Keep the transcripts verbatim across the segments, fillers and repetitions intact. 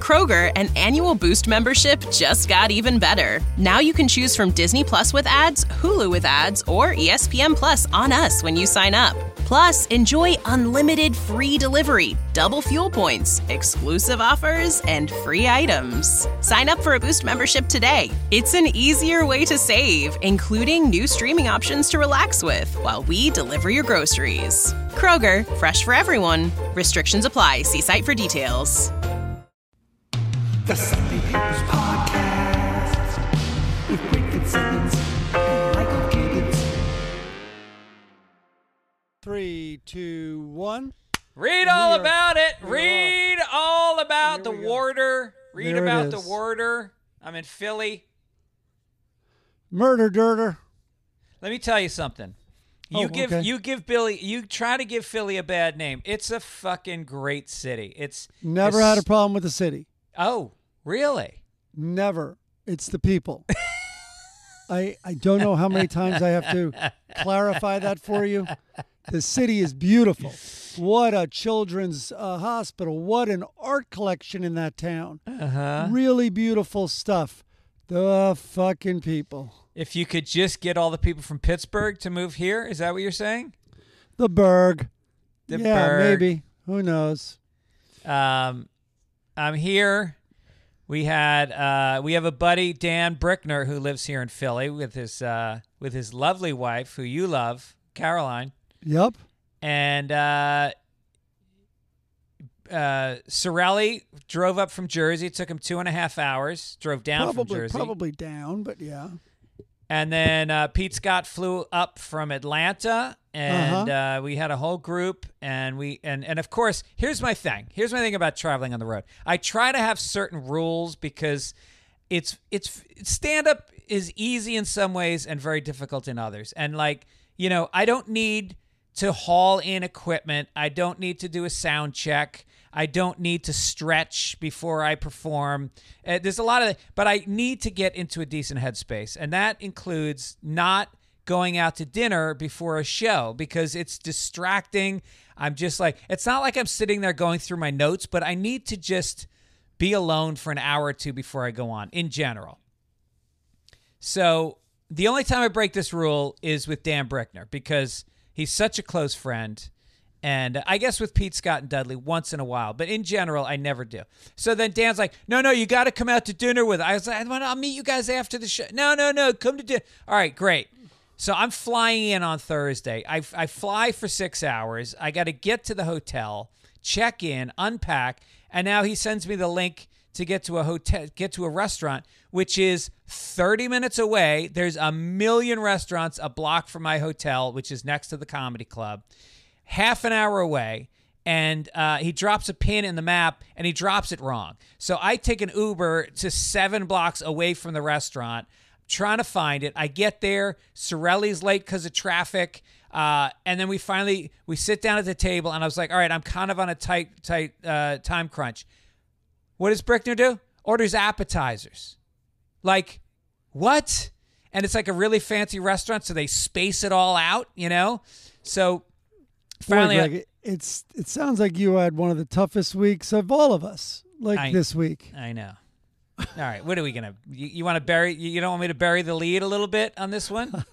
Kroger, an annual Boost membership just got even better. Now you can choose from Disney Plus with ads, Hulu with ads, or E S P N Plus on us when you sign up. Plus, enjoy unlimited free delivery, double fuel points, exclusive offers, and free items. Sign up for a Boost membership today. It's an easier way to save, including new streaming options to relax with while we deliver your groceries. Kroger, fresh for everyone. Restrictions apply. See site for details. The Sunday Papers Podcast with Greg Fitzsimmons and Michael Gibbons. Three, two, one. Read all are, about it. Read all about the Here we go. Warder. Read There it about the is. Warder. I'm in Philly. Murder dirter. Let me tell you something. You Oh, give okay. you give Billy you try to give Philly a bad name. It's a fucking great city. It's Never it's- had a problem with the city. Oh, really? Never. It's the people. I I don't know how many times I have to clarify that for you. The city is beautiful. What a children's uh, hospital. What an art collection in that town. Uh-huh. Really beautiful stuff. The fucking people. If you could just get all the people from Pittsburgh to move here, is that what you're saying? The Berg. The yeah, Berg. maybe. Who knows? Um, I'm here. We had uh, we have a buddy, Dan Brickner, who lives here in Philly with his uh, with his lovely wife, who you love, Caroline. Yep. And uh, uh, Sorelli drove up from Jersey. It took him two and a half hours. Drove down Probably, from Jersey. probably down, but yeah. And then uh, Pete Scott flew up from Atlanta, and Uh-huh. uh, we had a whole group. And we and and of course, here's my thing. Here's my thing about traveling on the road. I try to have certain rules because it's it's stand up is easy in some ways and very difficult in others. And like you know, I don't need to haul in equipment. I don't need to do a sound check. I don't need to stretch before I perform. Uh, there's a lot of, but I need to get into a decent headspace. And that includes not going out to dinner before a show because it's distracting. I'm just like, it's not like I'm sitting there going through my notes, but I need to just be alone for an hour or two before I go on in general. So the only time I break this rule is with Dan Brickner because he's such a close friend. And I guess with Pete Scott and Dudley once in a while. But in general, I never do. So then Dan's like, no, no, you got to come out to dinner with us. I was like, I'll meet you guys after the show. No, no, no, come to dinner. All right, great. So I'm flying in on Thursday. I, I fly for six hours. I got to get to the hotel, check in, unpack. And now he sends me the link to get to a hotel, get to a restaurant, which is thirty minutes away. There's a million restaurants a block from my hotel, which is next to the comedy club. Half an hour away, and uh, he drops a pin in the map, and he drops it wrong. So I take an Uber to seven blocks away from the restaurant, trying to find it. I get there. Sorelli's late because of traffic, uh, and then we finally we sit down at the table, and I was like, all right, I'm kind of on a tight, tight uh, time crunch. What does Brickner do? Orders appetizers. Like, what? And it's like a really fancy restaurant, so they space it all out, you know? So finally, Boy, Greg, it's it sounds like you had one of the toughest weeks of all of us, like I- this week. I know. All right, what are we gonna? You, you want to bury? You don't want me to bury the lead a little bit on this one?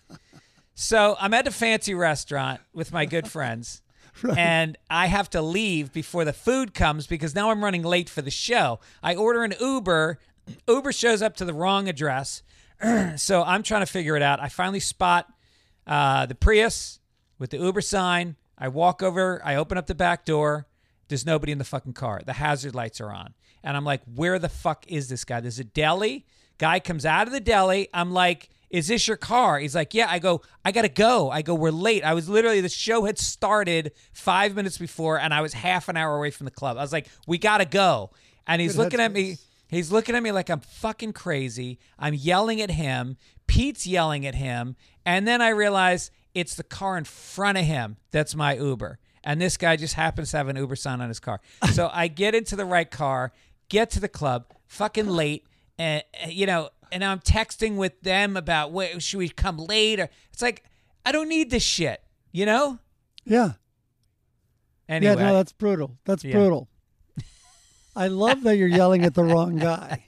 So I'm at a fancy restaurant with my good friends, Right. and I have to leave before the food comes because now I'm running late for the show. I order an Uber. Uber shows up to the wrong address, so I'm trying to figure it out. I finally spot uh, the Prius with the Uber sign. I walk over. I open up the back door. There's nobody in the fucking car. The hazard lights are on. And I'm like, where the fuck is this guy? There's a deli. Guy comes out of the deli. I'm like, is this your car? He's like, yeah. I go, I got to go. I go, we're late. I was literally, the show had started five minutes before, and I was half an hour away from the club. I was like, we got to go. And he's Good looking at me. headspace. He's looking at me like I'm fucking crazy. I'm yelling at him. Pete's yelling at him. And then I realize it's the car in front of him that's my Uber. And this guy just happens to have an Uber sign on his car. So I get into the right car, get to the club, fucking late, and you know, and I'm texting with them about what should we come late or it's like I don't need this shit, you know? Yeah. Anyway, Yeah, no, that's brutal. That's Yeah. brutal. I love that you're yelling at the wrong guy.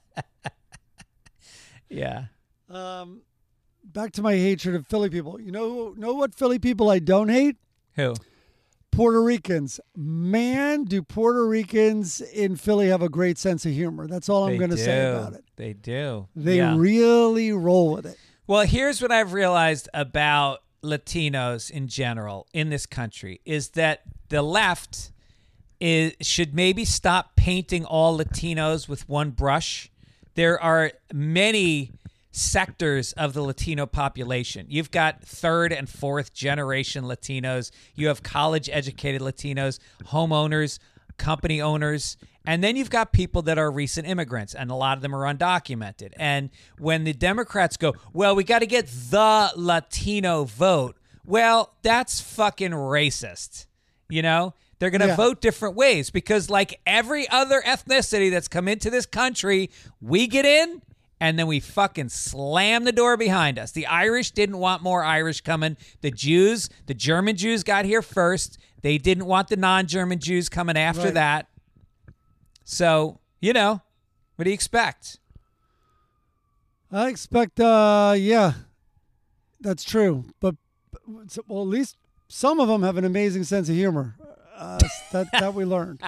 Yeah. Um, back to my hatred of Philly people. You know, know what Philly people I don't hate? Who? Puerto Ricans. Man, do Puerto Ricans in Philly have a great sense of humor. That's all I'm They going to say do. about it. They do. They Yeah. really roll with it. Well, here's what I've realized about Latinos in general in this country is that the left is should maybe stop painting all Latinos with one brush. There are many sectors of the Latino population. You've got third and fourth generation Latinos. You have college educated Latinos, homeowners, company owners, and then you've got people that are recent immigrants, and a lot of them are undocumented. And when the Democrats go, well, we got to get the Latino vote, well, that's fucking racist. You know? They're going to Yeah. vote different ways because like every other ethnicity that's come into this country, we get in and then we fucking slam the door behind us. The Irish didn't want more Irish coming. The Jews, the German Jews got here first. They didn't want the non-German Jews coming after Right. that. So, you know, what do you expect? I expect, uh, yeah, that's true. But, but well, at least some of them have an amazing sense of humor. Uh, that that we learned.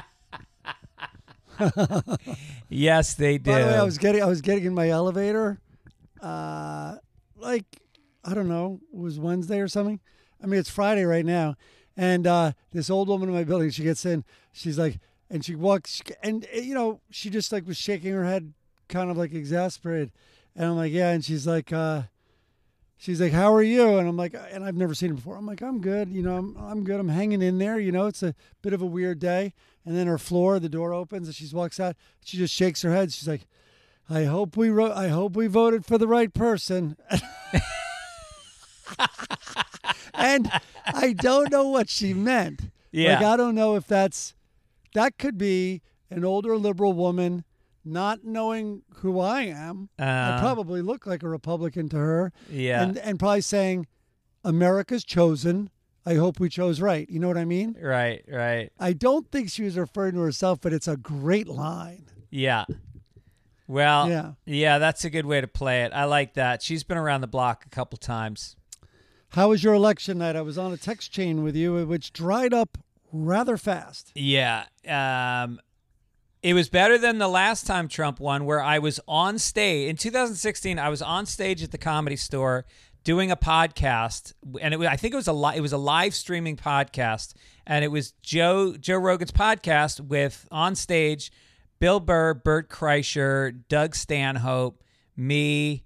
Yes, they do. By the way, I was getting I was getting in my elevator, uh, like I don't know, it was Wednesday or something. I mean, it's Friday right now, and uh, this old woman in my building, she gets in, she's like, and she walks, and uh, you know, she just like was shaking her head, kind of like exasperated, and I'm like, yeah, and she's like, uh, she's like, how are you? And I'm like, and I've never seen her before. I'm like, I'm good, you know, I'm I'm good, I'm hanging in there, you know, it's a bit of a weird day. And then her floor, the door opens, and she walks out. She just shakes her head. She's like, "I hope we wrote. I hope we voted for the right person." And I don't know what she meant. Yeah. Like I don't know if that's that could be an older liberal woman not knowing who I am. I Uh, probably look like a Republican to her. Yeah. And and probably saying, "America's chosen. I hope we chose right." You know what I mean? Right, right. I don't think she was referring to herself, but it's a great line. Yeah. Well, Yeah. yeah, that's a good way to play it. I like that. She's been around the block a couple times. How was your election night? I was on a text chain with you, which dried up rather fast. Yeah. Um, it was better than the last time Trump won, where I was on stage. In two thousand sixteen, I was on stage at the Comedy Store doing a podcast, and it was, I think it was a li- it was a live streaming podcast, and it was Joe Joe Rogan's podcast with on stage Bill Burr, Bert Kreischer, Doug Stanhope, me,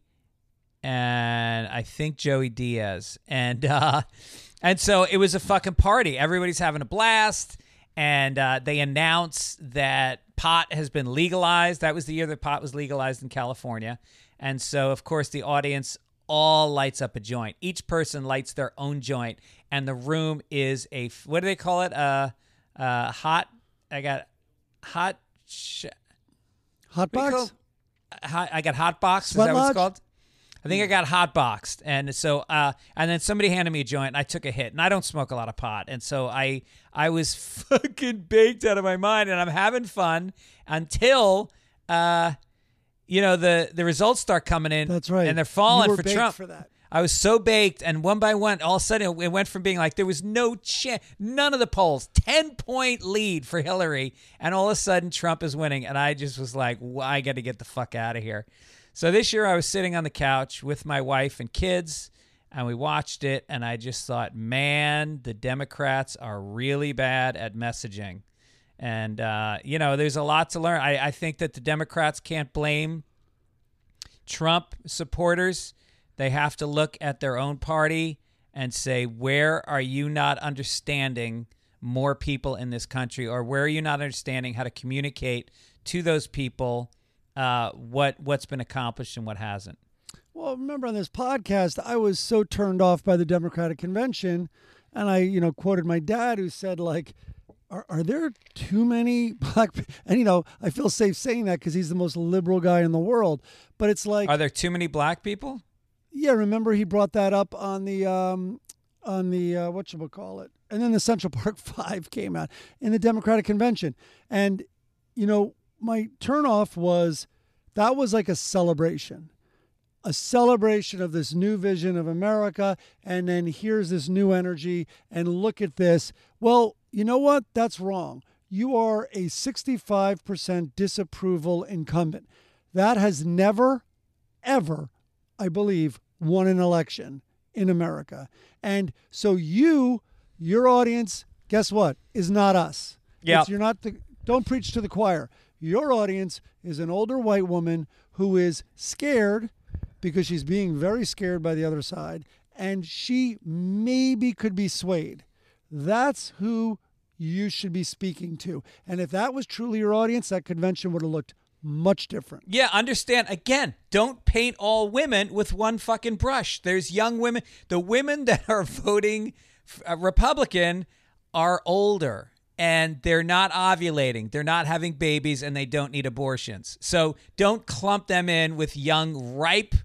and I think Joey Diaz, and uh, and so it was a fucking party. Everybody's having a blast, and uh, they announce that pot has been legalized. That was the year that pot was legalized in California, and so of course the audience all lights up a joint. Each person lights their own joint, and the room is a what do they call it? Uh, uh, hot. I got hot. Sh- Hot what do you box? call- hot, I got hot box. Is Sweat that what lodge? it's called? I think I got hot boxed, and so uh, and then somebody handed me a joint, and I took a hit, and I don't smoke a lot of pot, and so I I was fucking baked out of my mind, and I'm having fun until. Uh, You know, the, the results start coming in. That's right. And they're falling You were for baked Trump. for that. I was so baked. And one by one, all of a sudden, it went from being like there was no chance, none of the polls, ten-point lead for Hillary. And all of a sudden, Trump is winning. And I just was like, well, I got to get the fuck out of here. So this year, I was sitting on the couch with my wife and kids, and we watched it. And I just thought, man, the Democrats are really bad at messaging. And, uh, you know, there's a lot to learn. I, I think that the Democrats can't blame Trump supporters. They have to look at their own party and say, where are you not understanding more people in this country? Or where are you not understanding how to communicate to those people uh, what, what's been accomplished and what hasn't? Well, remember on this podcast, I was so turned off by the Democratic Convention, and I, you know, quoted my dad who said, like, Are, are there too many black people? And, you know, I feel safe saying that because he's the most liberal guy in the world. But it's like, Are there too many black people? yeah, remember he brought that up on the, um, on the, uh, whatchamacallit. And then the Central Park Five came out in the Democratic Convention. And you know, my turnoff was that was like a celebration. A celebration of this new vision of America, and then here's this new energy, and look at this. Well, you know what? That's wrong. You are a sixty-five percent disapproval incumbent. That has never, ever, I believe, won an election in America. And so you, your audience, guess what? Is not us. Yeah. It's- You're not the, don't preach to the choir. Your audience is an older white woman who is scared because she's being very scared by the other side, and she maybe could be swayed. That's who you should be speaking to. And if that was truly your audience, that convention would have looked much different. Yeah, understand. Again, don't paint all women with one fucking brush. There's young women. The women that are voting uh, Republican are older, and they're not ovulating. They're not having babies, and they don't need abortions. So don't clump them in with young, ripe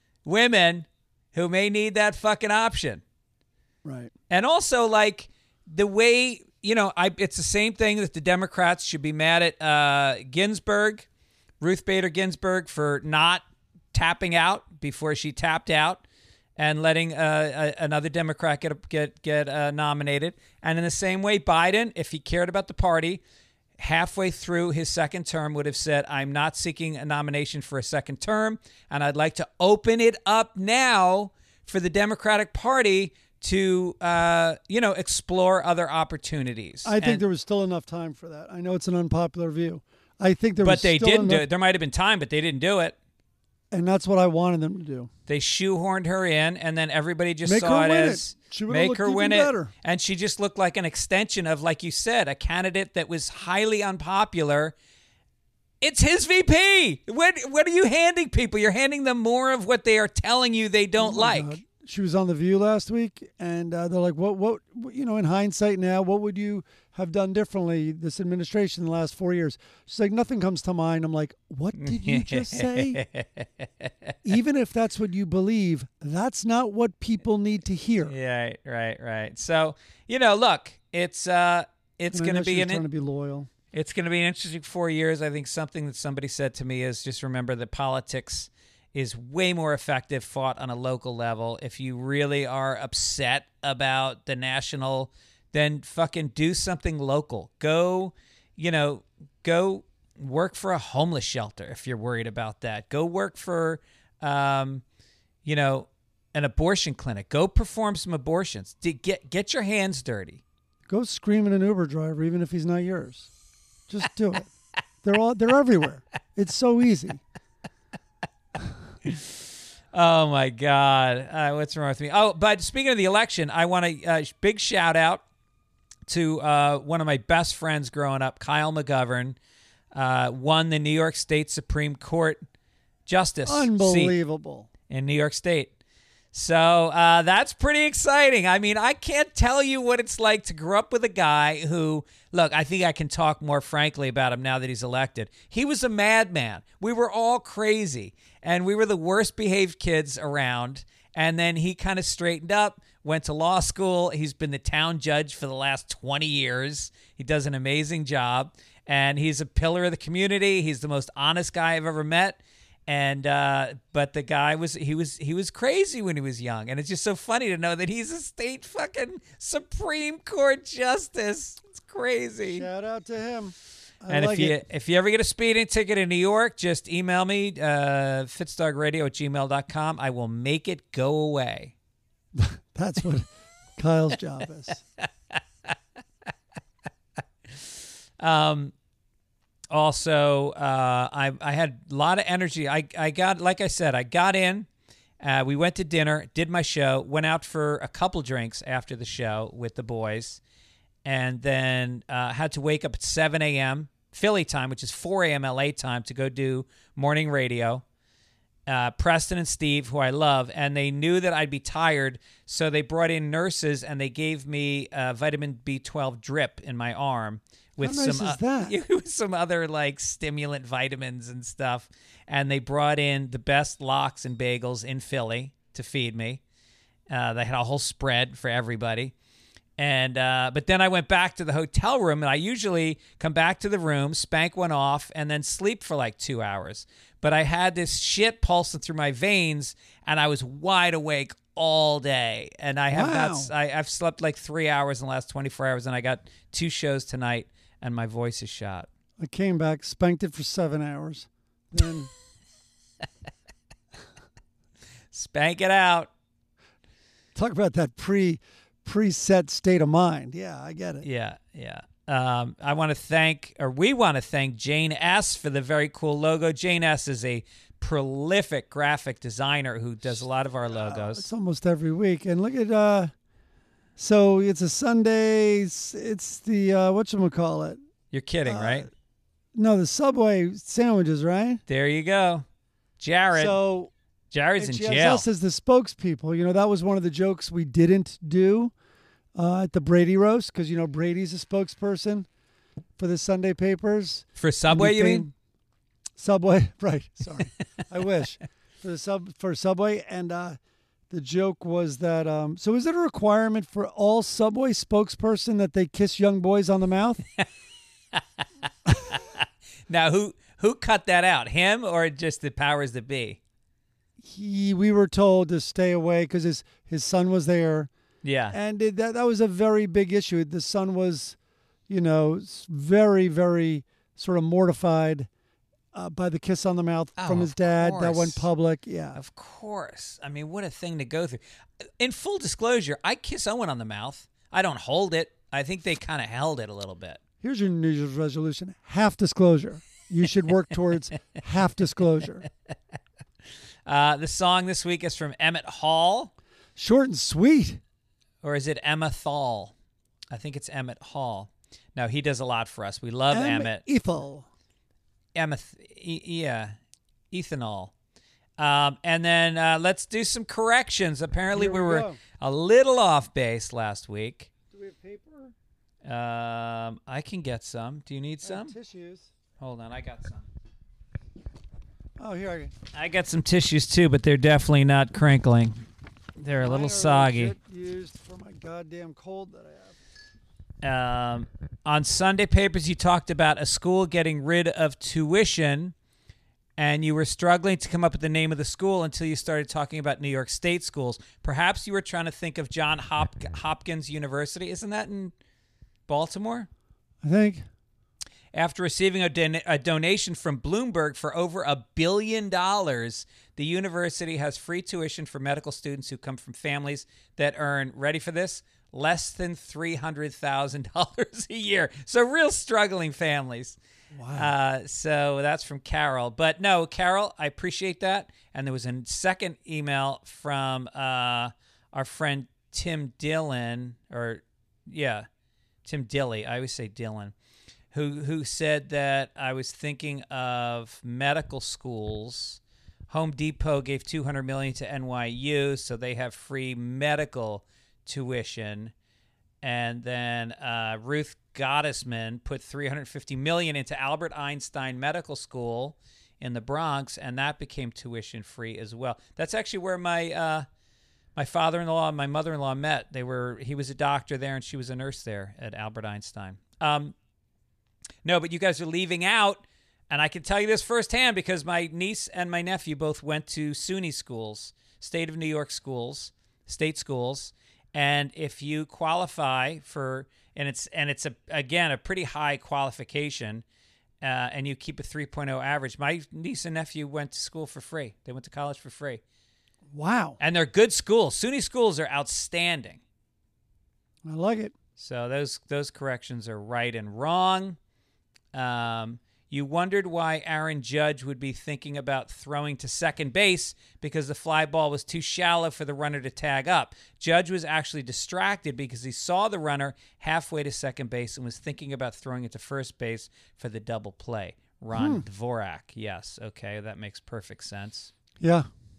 women who may need that fucking option. Right. And also, like, the way, you know, I it's the same thing that the Democrats should be mad at uh, Ginsburg, Ruth Bader Ginsburg, for not tapping out before she tapped out and letting uh, a, another Democrat get get get uh, nominated. And in the same way, Biden, if he cared about the party, halfway through his second term would have said, I'm not seeking a nomination for a second term, and I'd like to open it up now for the Democratic Party to, uh, you know, explore other opportunities. I think And- there was still enough time for that. I know it's an unpopular view. I think there was but they still didn't do enough, it. There might have been time, but they didn't do it. and that's what I wanted them to do. They shoehorned her in, and then everybody just Make saw her it win as it. She would've make looked her even win better. it. And she just looked like an extension of, like you said, a candidate that was highly unpopular. It's his V P. What, what are you handing people? You're handing them more of what they are telling you they don't Oh my like. God. She was on The View last week, and uh, they're like, what, what, you know, in hindsight now, what would you have done differently, this administration, in the last four years? She's like, nothing comes to mind. I'm like, what did you just say? Even if that's what you believe, that's not what people need to hear. Right, right, right. So, you know, look, it's uh, it's And I going to know she be was an trying to be loyal. It's going to be an interesting four years. I think something that somebody said to me is just remember that politics is way more effective fought on a local level. If you really are upset about the national, then fucking do something local. Go, you know, go work for a homeless shelter if you're worried about that. Go work for, um, you know, an abortion clinic. Go perform some abortions. Get, get your hands dirty. Go scream at an Uber driver, even if he's not yours. Just do it. They're all they're everywhere. It's so easy. Oh my God! Uh, what's wrong with me? Oh, but speaking of the election, I want a uh, big shout out to uh, one of my best friends growing up, Kyle McGovern, uh, won the New York State Supreme Court justice seat Unbelievable. in New York State. So uh, that's pretty exciting. I mean, I can't tell you what it's like to grow up with a guy who, look, I think I can talk more frankly about him now that he's elected. He was a madman. We were all crazy, and we were the worst behaved kids around. And then he kind of straightened up, went to law school. He's been the town judge for the last twenty years. He does an amazing job, and he's a pillar of the community. He's the most honest guy I've ever met. And uh, but the guy was he was he was crazy when he was young, and it's just so funny to know that he's a state fucking Supreme Court justice. It's crazy. Shout out to him. I And like if you it. if you ever get a speeding ticket in New York, just email me uh, fitzdog radio at gmail dot com. I will make it go away. That's what Kyle's job is. Um. Also, uh, I I had a lot of energy. I I got like I said, I got in. Uh, we went to dinner, did my show, went out for a couple drinks after the show with the boys, and then uh, had to wake up at seven a.m. Philly time, which is four a.m. L A time, to go do morning radio. Uh, Preston and Steve, who I love, and they knew that I'd be tired, so they brought in nurses and they gave me a vitamin B twelve drip in my arm with How nice some is that? with some other like stimulant vitamins and stuff. And they brought in the best lox and bagels in Philly to feed me. Uh, they had a whole spread for everybody. And uh, but then I went back to the hotel room, and I usually come back to the room, spank one off, and then sleep for like two hours. But I had this shit pulsing through my veins, and I was wide awake all day. And I have Wow. not. I, I've slept like three hours in the last twenty-four hours, and I got two shows tonight, and my voice is shot. I came back, spanked it for seven hours. Then Spank it out. talk about that pre preset state of mind. Yeah, I get it. Yeah, yeah. Um, I want to thank, or we want to thank Jane S. for the very cool logo. Jane S. is a prolific graphic designer who does a lot of our logos. It's almost every week. And look at uh so it's a Sunday, it's, it's the uh whatchamacallit. You're kidding, Uh, right? No, the Subway sandwiches, right? There you go. Jared. So Jared's in and she has jail. us as the spokespeople. You know, that was one of the jokes we didn't do uh, at the Brady roast because, you know, Brady's a spokesperson for the Sunday papers. For Subway, And you he mean? came- Subway, right. Sorry. I wish. For the sub for Subway. And uh, the joke was that, um, so is it a requirement for all Subway spokesperson that they kiss young boys on the mouth? Now, who who cut that out? Him or just the powers that be? He, we were told to stay away because his, his son was there. Yeah. And it, that, that was a very big issue. The son was, you know, s- very, very sort of mortified uh, by the kiss on the mouth Oh, from his of dad that course. went public. Yeah. Of course. I mean, what a thing to go through. In full disclosure, I kiss Owen on the mouth. I don't hold it. I think they kind of held it a little bit. Here's your New Year's resolution. Half disclosure. You should work towards half disclosure. Uh, the song this week is from Emmett Hall, Short and sweet. or is it Emma Thal? I think it's Emmett Hall. No, he does a lot for us. We love M. Emmett. Ethel. Emmett, e- yeah, ethanol. Um, and then uh, let's do some corrections. Apparently, Here we we were go. a little off base last week. Do we have paper? Um, I can get some. Do you need some? Tissues. Hold on, I got some. Oh, here I go. I got some tissues too, but they're definitely not crinkling. They're a Mine little are soggy. legit used for my goddamn cold that I have. Um, on Sunday papers, you talked about a school getting rid of tuition, and you were struggling to come up with the name of the school until you started talking about New York State schools. Perhaps you were trying to think of John Hop- Hopkins University. Isn't that in Baltimore? I think. After receiving a, don- a donation from Bloomberg for over a billion dollars, the university has free tuition for medical students who come from families that earn, ready for this, less than three hundred thousand dollars a year. So real struggling families. Wow. Uh, so that's from Carol. But no, Carol, I appreciate that. And there was a second email from uh, our friend Tim Dillon, or yeah, Tim Dilly. I always say Dillon. Who who said that I was thinking of medical schools. Home Depot gave two hundred million dollars to N Y U, so they have free medical tuition. And then uh, Ruth Gottesman put three hundred fifty million dollars into Albert Einstein Medical School in the Bronx, and that became tuition free as well. That's actually where my uh, my father-in-law and my mother-in-law met. They were he was a doctor there, and she was a nurse there at Albert Einstein. Um, No, but you guys are leaving out, and I can tell you this firsthand because my niece and my nephew both went to SUNY schools, State of New York schools, state schools, and if you qualify for, and it's and it's a again a pretty high qualification, uh, and you keep a three point oh average. My niece and nephew went to school for free. They went to college for free, Wow. and they're good schools. SUNY schools are outstanding. I like it. So those those corrections are right and wrong. Um, you wondered why Aaron Judge would be thinking about throwing to second base because the fly ball was too shallow for the runner to tag up. Judge was actually distracted because he saw the runner halfway to second base and was thinking about throwing it to first base for the double play. Ron Dvorak. Yes. Okay. That makes perfect sense. Yeah.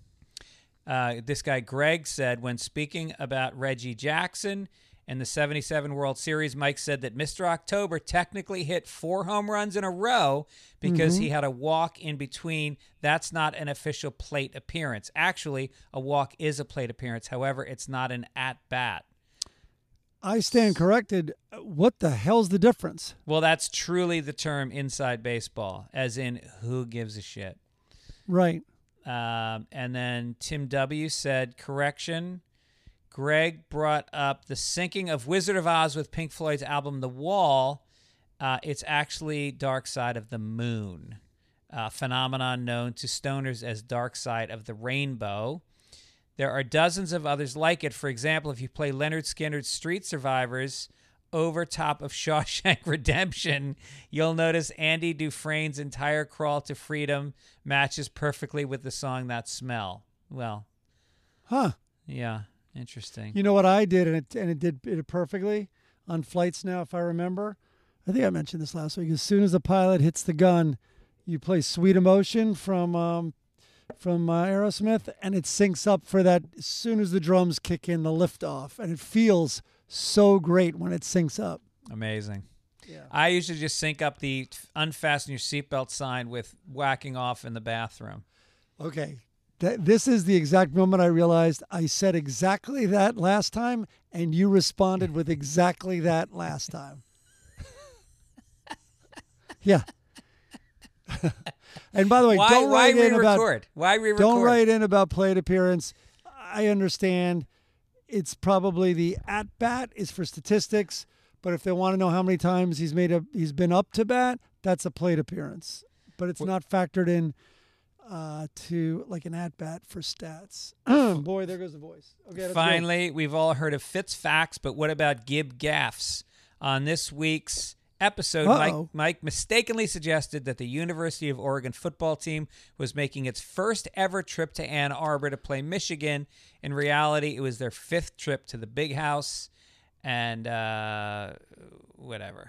Uh, this guy, Greg, said, when speaking about Reggie Jackson in the seventy-seven World Series, Mike said that Mister October technically hit four home runs in a row because Mm-hmm. he had a walk in between. That's not an official plate appearance. Actually, a walk is a plate appearance. However, it's not an at-bat. I stand corrected. What the hell's the difference? Well, that's truly the term inside baseball, as in who gives a shit. Right. Um, and then Tim W. said, correction, Greg brought up the syncing of Wizard of Oz with Pink Floyd's album The Wall. Uh, it's actually Dark Side of the Moon, a phenomenon known to stoners as Dark Side of the Rainbow. There are dozens of others like it. For example, if you play Leonard Skinner's Street Survivors over top of Shawshank Redemption, you'll notice Andy Dufresne's entire crawl to freedom matches perfectly with the song That Smell. Well, Huh. yeah, interesting. You know what I did, and it and it did it perfectly on Flights Now, if I remember. I think I mentioned this last week. As soon as the pilot hits the gun, you play Sweet Emotion from um, from uh, Aerosmith, and it syncs up for that as soon as the drums kick in, the liftoff, and it feels so great when it syncs up. Amazing. Yeah. I usually just sync up the unfasten your seatbelt sign with whacking off in the bathroom. Okay. Th- this is the exact moment I realized I said exactly that last time, and you responded with exactly that last time. Yeah. And by the way, Why, don't why write in about re-record? Why re-record? don't write in about plate appearance. I understand it's probably the at bat is for statistics, but if they want to know how many times he's made a he's been up to bat, that's a plate appearance. But it's not factored in uh, to like an at bat for stats. Boy, there goes the voice. Okay, let's go. Finally, we've all heard of Fitz facts, but what about Gib gaffes? On this week's episode, Mike, Uh-oh. Mike mistakenly suggested that the University of Oregon football team was making its first ever trip to Ann Arbor to play Michigan. In reality, it was their fifth trip to the Big House, and uh, whatever.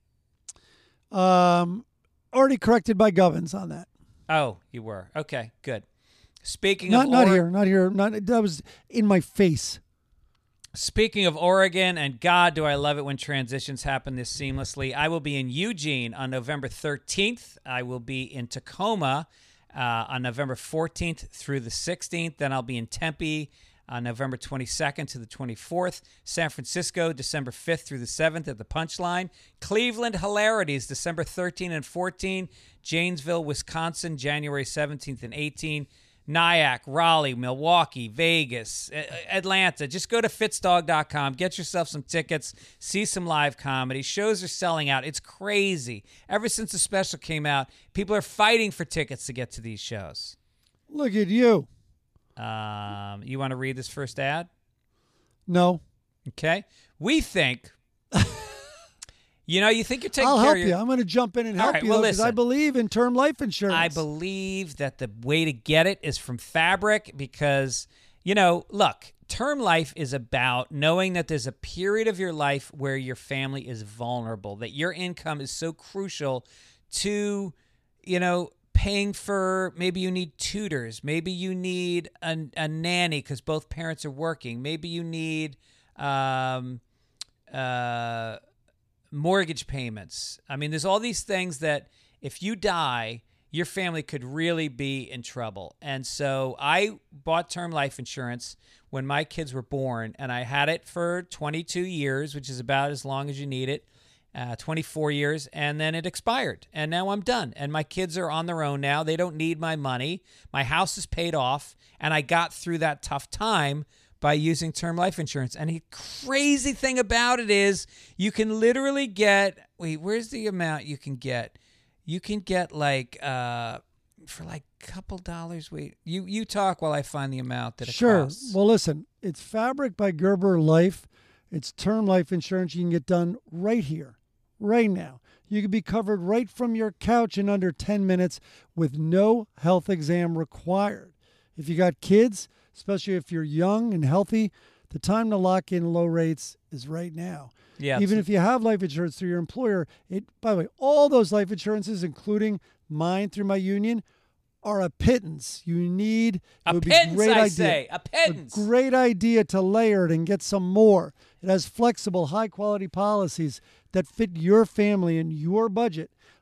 Um, already corrected by Govins on that. Oh, you were. Okay, good. Speaking Not of not Ore- here, not here. Not that was in my face. Speaking of Oregon, and God, do I love it when transitions happen this seamlessly. I will be in Eugene on November thirteenth. I will be in Tacoma uh, on November fourteenth through the sixteenth. Then I'll be in Tempe on November twenty-second to the twenty-fourth. San Francisco, December fifth through the seventh at the Punchline. Cleveland Hilarities, December thirteenth and fourteenth. Janesville, Wisconsin, January seventeenth and eighteenth. Nyack, Raleigh, Milwaukee, Vegas, Atlanta. Just go to fitz dog dot com. Get yourself some tickets. See some live comedy. Shows are selling out. It's crazy. Ever since the special came out, people are fighting for tickets to get to these shows. Look at you. Um, you want to read this first ad? No, Okay. We think, you know, you think you're taking I'll care help of your... you. I'm going to jump in and All help right, you well, because I listen. believe in term life insurance. I believe that the way to get it is from Fabric because, you know, look, term life is about knowing that there's a period of your life where your family is vulnerable, that your income is so crucial to, you know, paying for, maybe you need tutors, maybe you need a, a nanny because both parents are working, maybe you need um, uh, mortgage payments. I mean, there's all these things that if you die, your family could really be in trouble. And so I bought term life insurance when my kids were born, and I had it for twenty-two years, which is about as long as you need it, uh, twenty-four years, and then it expired. And now I'm done. And my kids are on their own now. They don't need my money. My house is paid off, and I got through that tough time by using term life insurance. And the crazy thing about it is you can literally get, wait, where's the amount you can get? You can get like, uh, for like a couple dollars. Wait, you, you talk while I find the amount that it Sure. costs. Well, listen, it's Fabric by Gerber Life. It's term life insurance you can get done right here, right now. You can be covered right from your couch in under ten minutes with no health exam required. If you got kids, especially if you're young and healthy, the time to lock in low rates is right now. Yeah, Even so- if you have life insurance through your employer, it, by the way, all those life insurances, including mine through my union, are a pittance. You need it A would be pittance, great I idea. say. A pittance. A great idea to layer it and get some more. It has flexible, high quality policies that fit your family and your budget.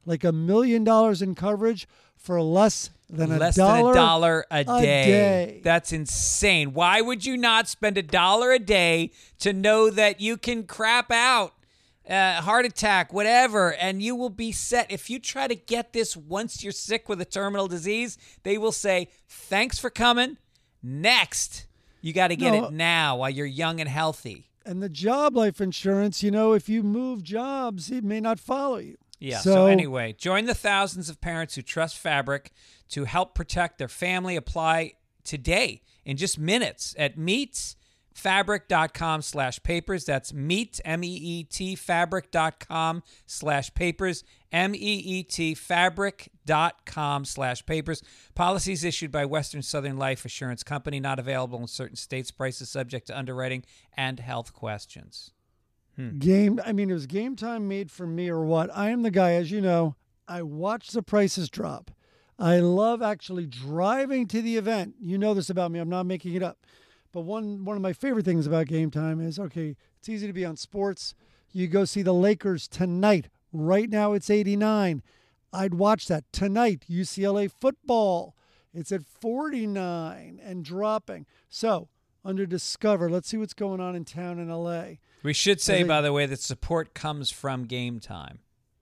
like a million dollars in coverage for less than a Less dollar, than a dollar a day. day. That's insane. Why would you not spend a dollar a day to know that you can crap out, uh, heart attack, whatever, and you will be set? If you try to get this once you're sick with a terminal disease, they will say, thanks for coming. Next. You got to get No. it now while you're young and healthy. And the job life insurance, you know, if you move jobs, it may not follow you. Yeah. So, So, anyway, join the thousands of parents who trust Fabric to help protect their family. Apply today in just minutes at meetfabric.com slash papers. That's meet, M E E T, fabric.com slash papers, M E E T, fabric.com slash papers. Policies issued by Western Southern Life Assurance Company, not available in certain states. Prices subject to underwriting and health questions. game, I mean, it was Game Time made for me or what? I am the guy, as you know, I watch the prices drop. I love actually driving to the event. You know this about me. I'm not making it up. But one one of my favorite things about Game Time is, okay, it's easy to be on sports. You go see the Lakers tonight. Right now it's eighty-nine. I'd watch that tonight. U C L A football. It's at forty-nine and dropping. So under Discover, let's see what's going on in town in L A. We should say, think- by the way, that support comes from Game Time.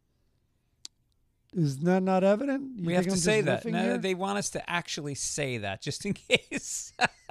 Is that not evident? You We have think to I'm say just that. riffing No, here? they want us to actually say that, just in case.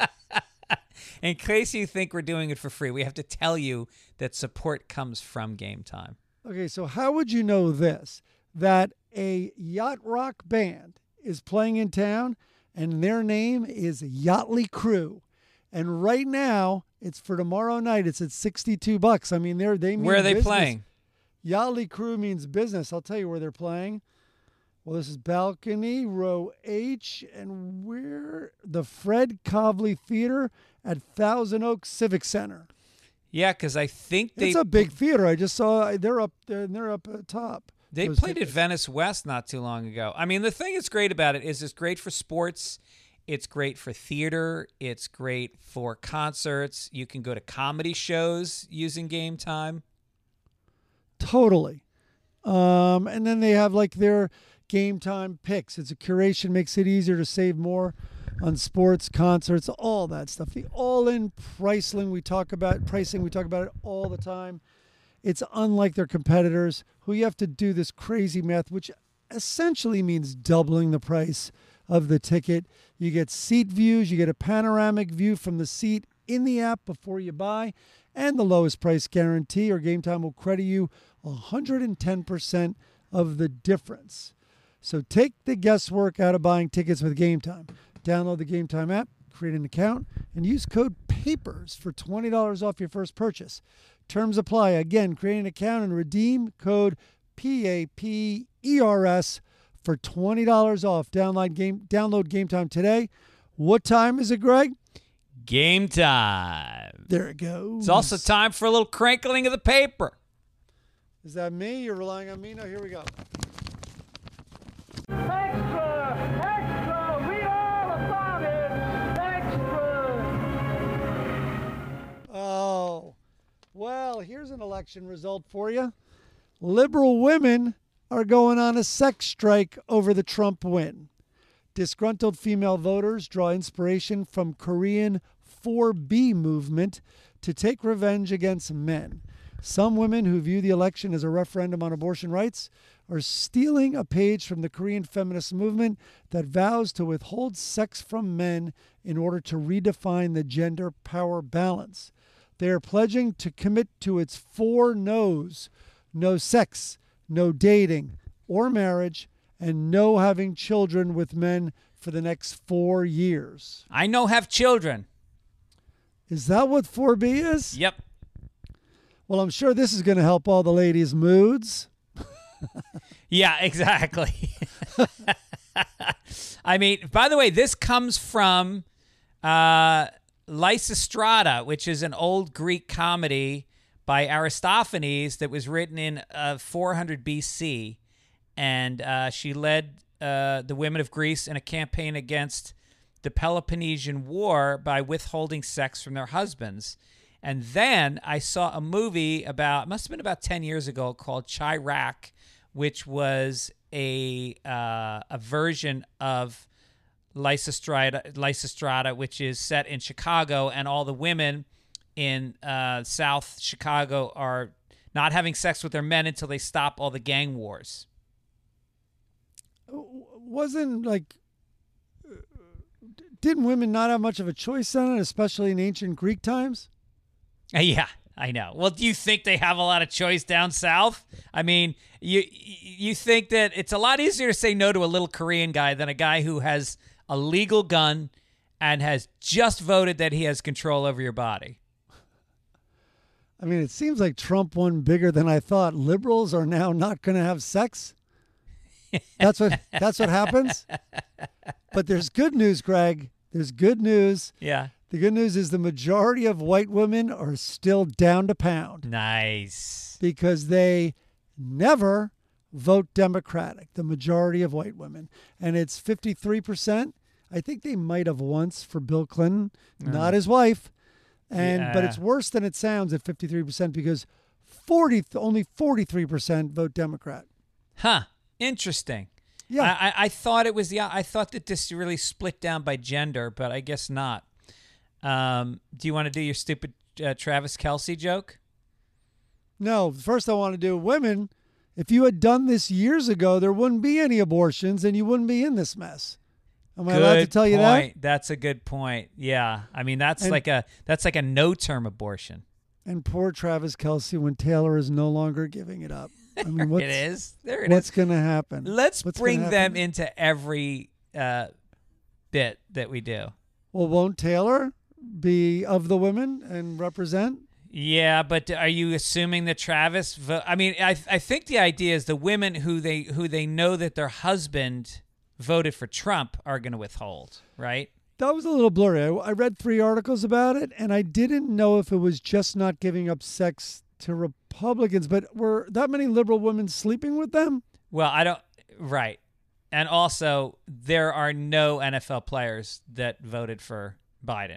In case you think we're doing it for free, we have to tell you that support comes from Game Time. Okay, so how would you know this? That a yacht rock band is playing in town and their name is Yachtly Crew. And right now, it's for tomorrow night. It's at sixty-two bucks. I mean, they're they mean Where are they business. playing? Yachtly Crew means business. I'll tell you where they're playing. Well, this is Balcony, Row H, and we're the Fred Kavli Theater at Thousand Oaks Civic Center. Yeah, because I think they It's a big theater. I just saw they're up there and they're up at top. they Those played at tickets. Venice West not too long ago. I mean, the thing that's great about it is it's great for sports. It's great for theater. It's great for concerts. You can go to comedy shows using Game Time. Totally. Um, and then they have like their Game Time picks. It's a curation, makes it easier to save more on sports, concerts, all that stuff. The all-in pricing we talk about, pricing we talk about it all the time. It's unlike their competitors who you have to do this crazy math, which essentially means doubling the price of the ticket. You get seat views, you get a panoramic view from the seat in the app before you buy, and the lowest price guarantee, or Game Time will credit you one hundred ten percent of the difference. So take the guesswork out of buying tickets with Game Time. Download the Game Time app, create an account, and use code PAPERS for twenty dollars off your first purchase. Terms apply. Again, create an account and redeem code P A P E R S for twenty dollars off. Download Game, download Game Time today. What time is it, Greg? Game Time. There it goes. It's also time for a little crinkling of the paper. Is that me? You're relying on me? No, here we go. Extra! Extra! Read all about it! Extra! Oh, well, here's an election result for you. Liberal women are going on a sex strike over the Trump win. Disgruntled female voters draw inspiration from Korean four B movement to take revenge against men. Some women who view the election as a referendum on abortion rights are stealing a page from the Korean feminist movement that vows to withhold sex from men in order to redefine the gender power balance. They are pledging to commit to its four no's: no sex, no dating or marriage, and no having children with men for the next four years. I know have children. Is that what four B is? Yep. Well, I'm sure this is going to help all the ladies' moods. Yeah, exactly. I mean, by the way, this comes from uh, Lysistrata, which is an old Greek comedy by Aristophanes that was written in uh, four hundred B C, and uh, she led uh, the women of Greece in a campaign against the Peloponnesian War by withholding sex from their husbands. And then I saw a movie about, must have been about ten years ago, called Chirac, which was a uh, a version of Lysistrata, Lysistrata, which is set in Chicago, and all the women in uh, South Chicago are not having sex with their men until they stop all the gang wars. Wasn't like, didn't women not have much of a choice on it, especially in ancient Greek times? Uh, yeah, I know. Well, do you think they have a lot of choice down south? I mean, you you think that it's a lot easier to say no to a little Korean guy than a guy who has a legal gun and has just voted that he has control over your body. I mean, it seems like Trump won bigger than I thought. Liberals are now not going to have sex. That's what that's what happens. But there's good news, Greg. There's good news. Yeah. The good news is the majority of white women are still down to pound Nice. because they never vote Democratic, the majority of white women. And it's fifty-three percent. I think they might have once for Bill Clinton, not his wife. And but Yeah. it's worse than it sounds at fifty-three percent because forty only forty-three percent vote Democrat. Huh. Interesting. Yeah. I, I, I thought it was the. I thought that this really split down by gender, but I guess not. Um, do you want to do your stupid uh, Travis Kelce joke? No, first I want to do women. If you had done this years ago, there wouldn't be any abortions and you wouldn't be in this mess. Am I allowed to tell you that? point. That's a good point. Yeah, I mean that's And- like a that's like a no-term abortion. And poor Travis Kelce when Taylor is no longer giving it up. I mean, what's, It is. There it what's is. going to happen? Let's What's bring gonna them happen? into every uh, bit that we do. Well, won't Taylor be of the women and represent? Yeah, but are you assuming that Travis? Vo- I mean, I I think the idea is the women who they who they know that their husband voted for Trump are going to withhold, right? That was a little blurry. I, I read three articles about it, and I didn't know if it was just not giving up sex to Republicans, but were that many liberal women sleeping with them? Well, I don't. Right, and also there are no N F L players that voted for Biden.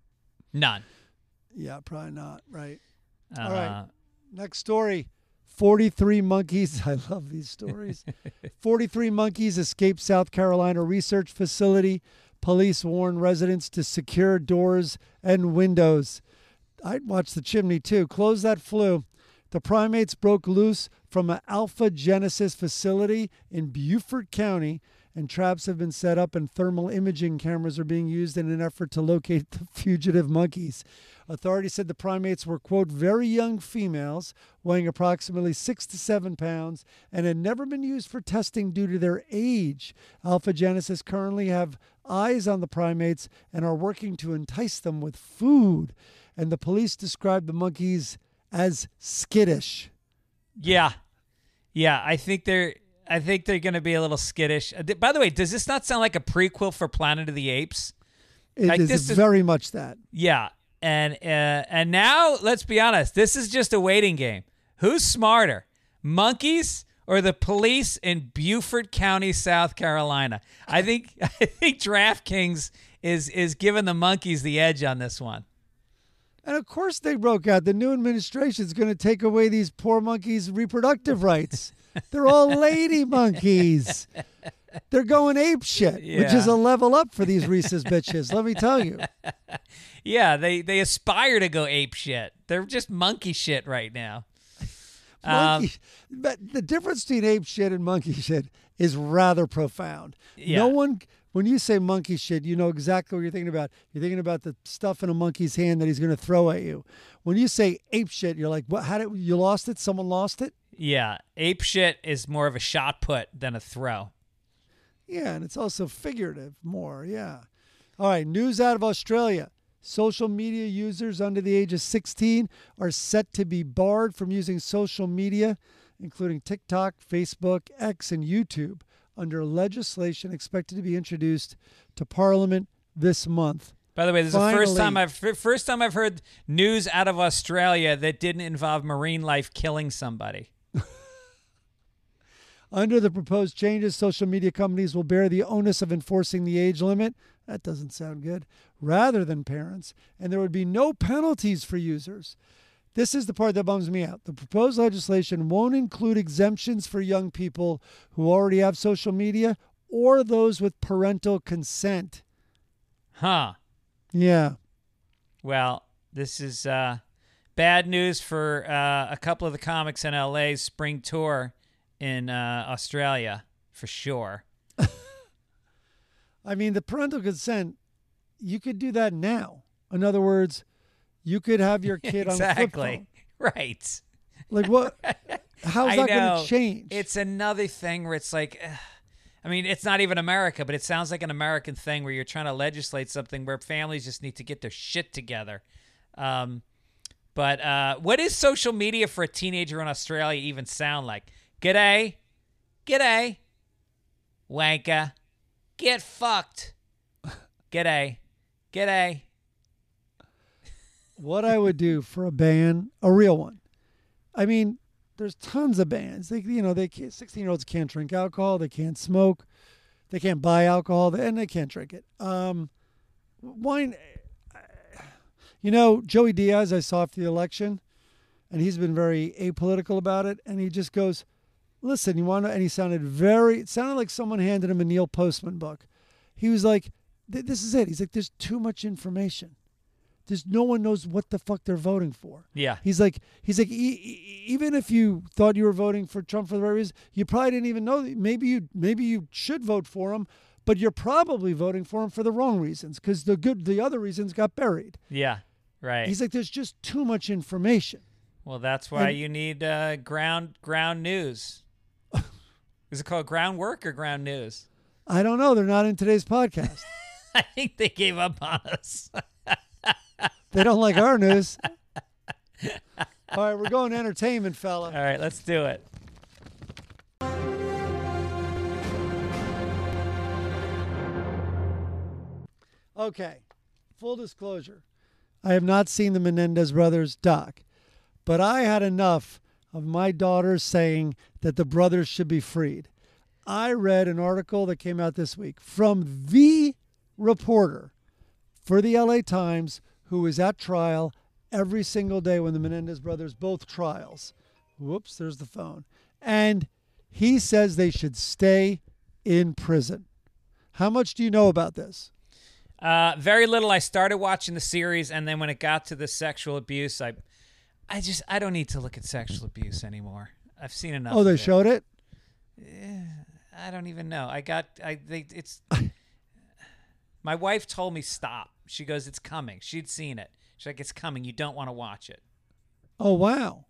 None. Yeah, probably not. Right. Uh, All right. Next story. forty-three monkeys. I love these stories. forty-three monkeys escaped South Carolina research facility. Police warn residents to secure doors and windows. I'd watch the chimney too. Close that flue. The primates broke loose from an Alpha Genesis facility in Beaufort County, and traps have been set up and thermal imaging cameras are being used in an effort to locate the fugitive monkeys. Authorities said the primates were, quote, very young females, weighing approximately six to seven pounds, and had never been used for testing due to their age. Alpha Genesis currently have eyes on the primates and are working to entice them with food. And the police described the monkeys as skittish. Yeah, yeah. I think they're. I think they're going to be a little skittish. Uh, th- By the way, does this not sound like a prequel for Planet of the Apes? It Like, is this is- very much that. Yeah, and uh, and now let's be honest. This is just a waiting game. Who's smarter, monkeys or the police in Beaufort County, South Carolina? I think I think DraftKings is is giving the monkeys the edge on this one. And of course they broke out. The new administration is going to take away these poor monkeys' reproductive rights. They're all lady monkeys. They're going ape shit, which Yeah. is a level up for these rhesus bitches, let me tell you. Yeah, they they aspire to go ape shit. They're just monkey shit right now. Monkey, but the difference between ape shit and monkey shit is rather profound. Yeah. No one, when you say monkey shit, you know exactly what you're thinking about. You're thinking about the stuff in a monkey's hand that he's going to throw at you. When you say ape shit, you're like, what? How did you lost it? Someone lost it? Yeah, ape shit is more of a shot put than a throw. Yeah, and it's also figurative more, yeah. All right, news out of Australia. Social media users under the age of sixteen are set to be barred from using social media, including TikTok, Facebook, X, and YouTube, under legislation expected to be introduced to Parliament this month. By the way, this is the first Finally. time I've fir- first time I've heard news out of Australia that didn't involve marine life killing somebody. Under the proposed changes, social media companies will bear the onus of enforcing the age limit. That doesn't sound good. Rather than parents, and there would be no penalties for users. This is the part that bums me out. The proposed legislation won't include exemptions for young people who already have social media or those with parental consent. Huh. Yeah. Well, this is uh, bad news for uh, a couple of the comics in L A's spring tour in uh, Australia, for sure. I mean, the parental consent, you could do that now. In other words, you could have your kid on a flip Exactly. phone. Right. Like what? How's I that going know. to change? It's another thing where it's like, ugh. I mean, it's not even America, but it sounds like an American thing where you're trying to legislate something where families just need to get their shit together. Um, but uh, what is social media for a teenager in Australia even sound like? G'day. G'day. Wanker. Get fucked. G'day. G'day. What I would do for a ban, a real one. I mean, there's tons of bans. They, you know, they can't, sixteen-year-olds can't drink alcohol. They can't smoke. They can't buy alcohol, and they can't drink it. Um, wine. You know, Joey Diaz, I saw after the election, and he's been very apolitical about it. And he just goes, "Listen, you want to?" And he sounded very. It sounded like someone handed him a Neil Postman book. He was like, "This is it." He's like, "There's too much information. There's no one knows what the fuck they're voting for." Yeah. He's like, he's like, e- e- even if you thought you were voting for Trump for the right reason, you probably didn't even know. That maybe you, maybe you should vote for him, but you're probably voting for him for the wrong reasons because the good, the other reasons got buried. Yeah. Right. He's like, there's just too much information. Well, that's why And- you need uh, ground ground news. Is it called groundwork or ground news? I don't know. They're not in today's podcast. I think they gave up on us. They don't like our news. All right, we're going to entertainment, fella. All right, let's do it. Okay, full disclosure. I have not seen the Menendez brothers doc, but I had enough of my daughters saying that the brothers should be freed. I read an article that came out this week from the reporter for the L A Times who was at trial every single day when the Menendez brothers, both trials. Whoops, there's the phone. And he says they should stay in prison. How much do you know about this? Uh, very little. I started watching the series, and then when it got to the sexual abuse, I, I just I don't need to look at sexual abuse anymore. I've seen enough. Oh, they of it. showed it? I don't even know. I got I they it's. My wife told me stop. She goes, it's coming. She'd seen it. She's like, it's coming. You don't want to watch it. Oh, wow.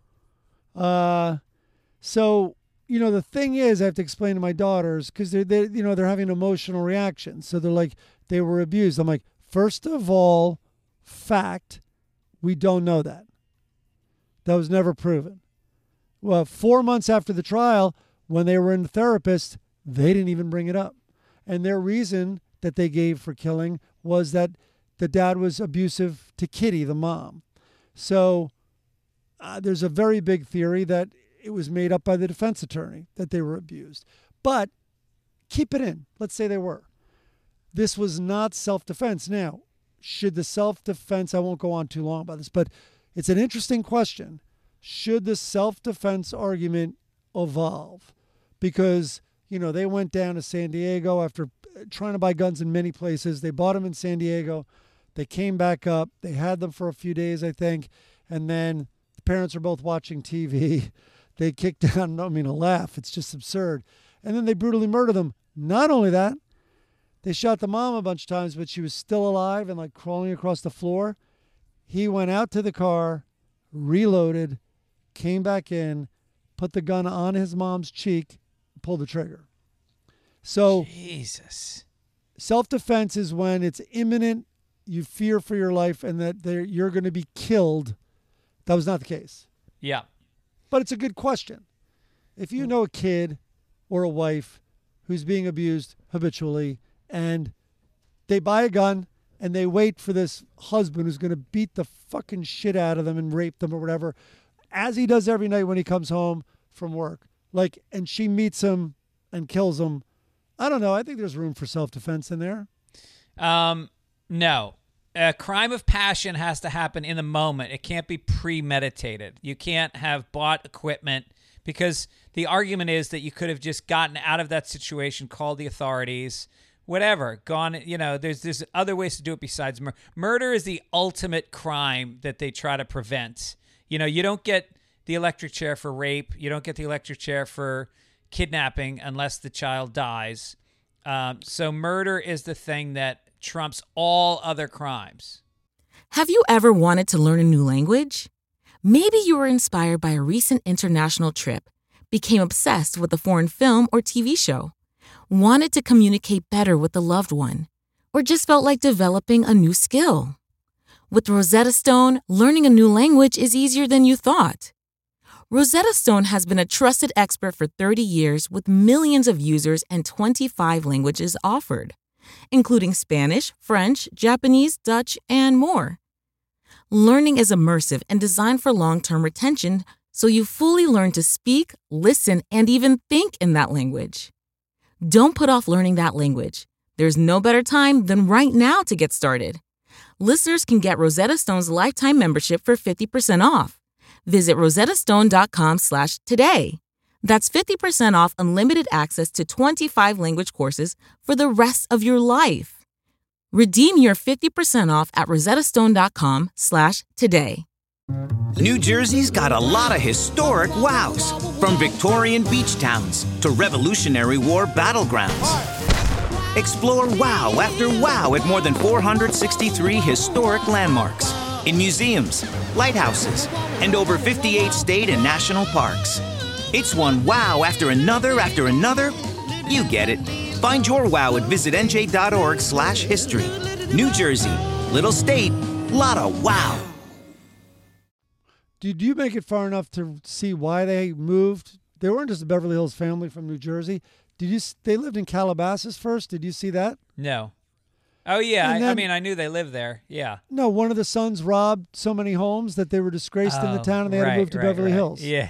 Uh, so, you know, the thing is, I have to explain to my daughters because they're, they you know, they're having emotional reactions. So they're like, they were abused. I'm like, first of all, fact, we don't know that. That was never proven. Well, four months after the trial, when they were in the therapist, they didn't even bring it up. And their reason that they gave for killing was that the dad was abusive to Kitty, the mom. So uh, there's a very big theory that it was made up by the defense attorney that they were abused. But keep it in. Let's say they were. This was not self-defense. Now, should the self-defense, I won't go on too long about this, but it's an interesting question. Should the self-defense argument evolve? Because, you know, they went down to San Diego after trying to buy guns in many places. They bought them in San Diego. They came back up. They had them for a few days, I think. And then the parents are both watching T V. They kicked down, I don't mean to laugh. It's just absurd. And then they brutally murdered them. Not only that, they shot the mom a bunch of times, but she was still alive and like crawling across the floor. He went out to the car, reloaded, came back in, put the gun on his mom's cheek, pulled the trigger. So Jesus. self-defense is when it's imminent, you fear for your life, and that they're- you're going to be killed. That was not the case. Yeah. But it's a good question. If you know a kid or a wife who's being abused habitually and they buy a gun and they wait for this husband who's going to beat the fucking shit out of them and rape them or whatever, as he does every night when he comes home from work, like, and she meets him and kills him, I don't know. I think there's room for self-defense in there. Um, no, a crime of passion has to happen in the moment. It can't be premeditated. You can't have bought equipment, because the argument is that you could have just gotten out of that situation, called the authorities, whatever, gone, you know, there's there's other ways to do it besides murder. Murder is the ultimate crime that they try to prevent. You know, you don't get the electric chair for rape. You don't get the electric chair for kidnapping unless the child dies. Um, so murder is the thing that trumps all other crimes. Have you ever wanted to learn a new language? Maybe you were inspired by a recent international trip, became obsessed with a foreign film or T V show, wanted to communicate better with a loved one, or just felt like developing a new skill. With Rosetta Stone, learning a new language is easier than you thought. Rosetta Stone has been a trusted expert for thirty years with millions of users and twenty-five languages offered, including Spanish, French, Japanese, Dutch, and more. Learning is immersive and designed for long-term retention, so you fully learn to speak, listen, and even think in that language. Don't put off learning that language. There's no better time than right now to get started. Listeners can get Rosetta Stone's lifetime membership for fifty percent off. Visit rosettastone.com slash today. That's fifty percent off unlimited access to twenty-five language courses for the rest of your life. Redeem your fifty percent off at rosettastone.com slash today. New Jersey's got a lot of historic wows, from Victorian beach towns to Revolutionary War battlegrounds. Explore wow after wow at more than four hundred sixty-three historic landmarks, in museums, lighthouses, and over fifty-eight state and national parks. It's one wow after another after another. You get it. Find your wow at visit n j dot org slash history. New Jersey, little state, lot of wow. Did you make it far enough to see why they moved? They weren't just a Beverly Hills family from New Jersey. Did you? They lived in Calabasas first. Did you see that? No. Oh, yeah. I, then, I mean, I knew they lived there. Yeah. No, one of the sons robbed so many homes that they were disgraced oh, in the town, and they right, had to move to right, Beverly right. Hills. Yeah.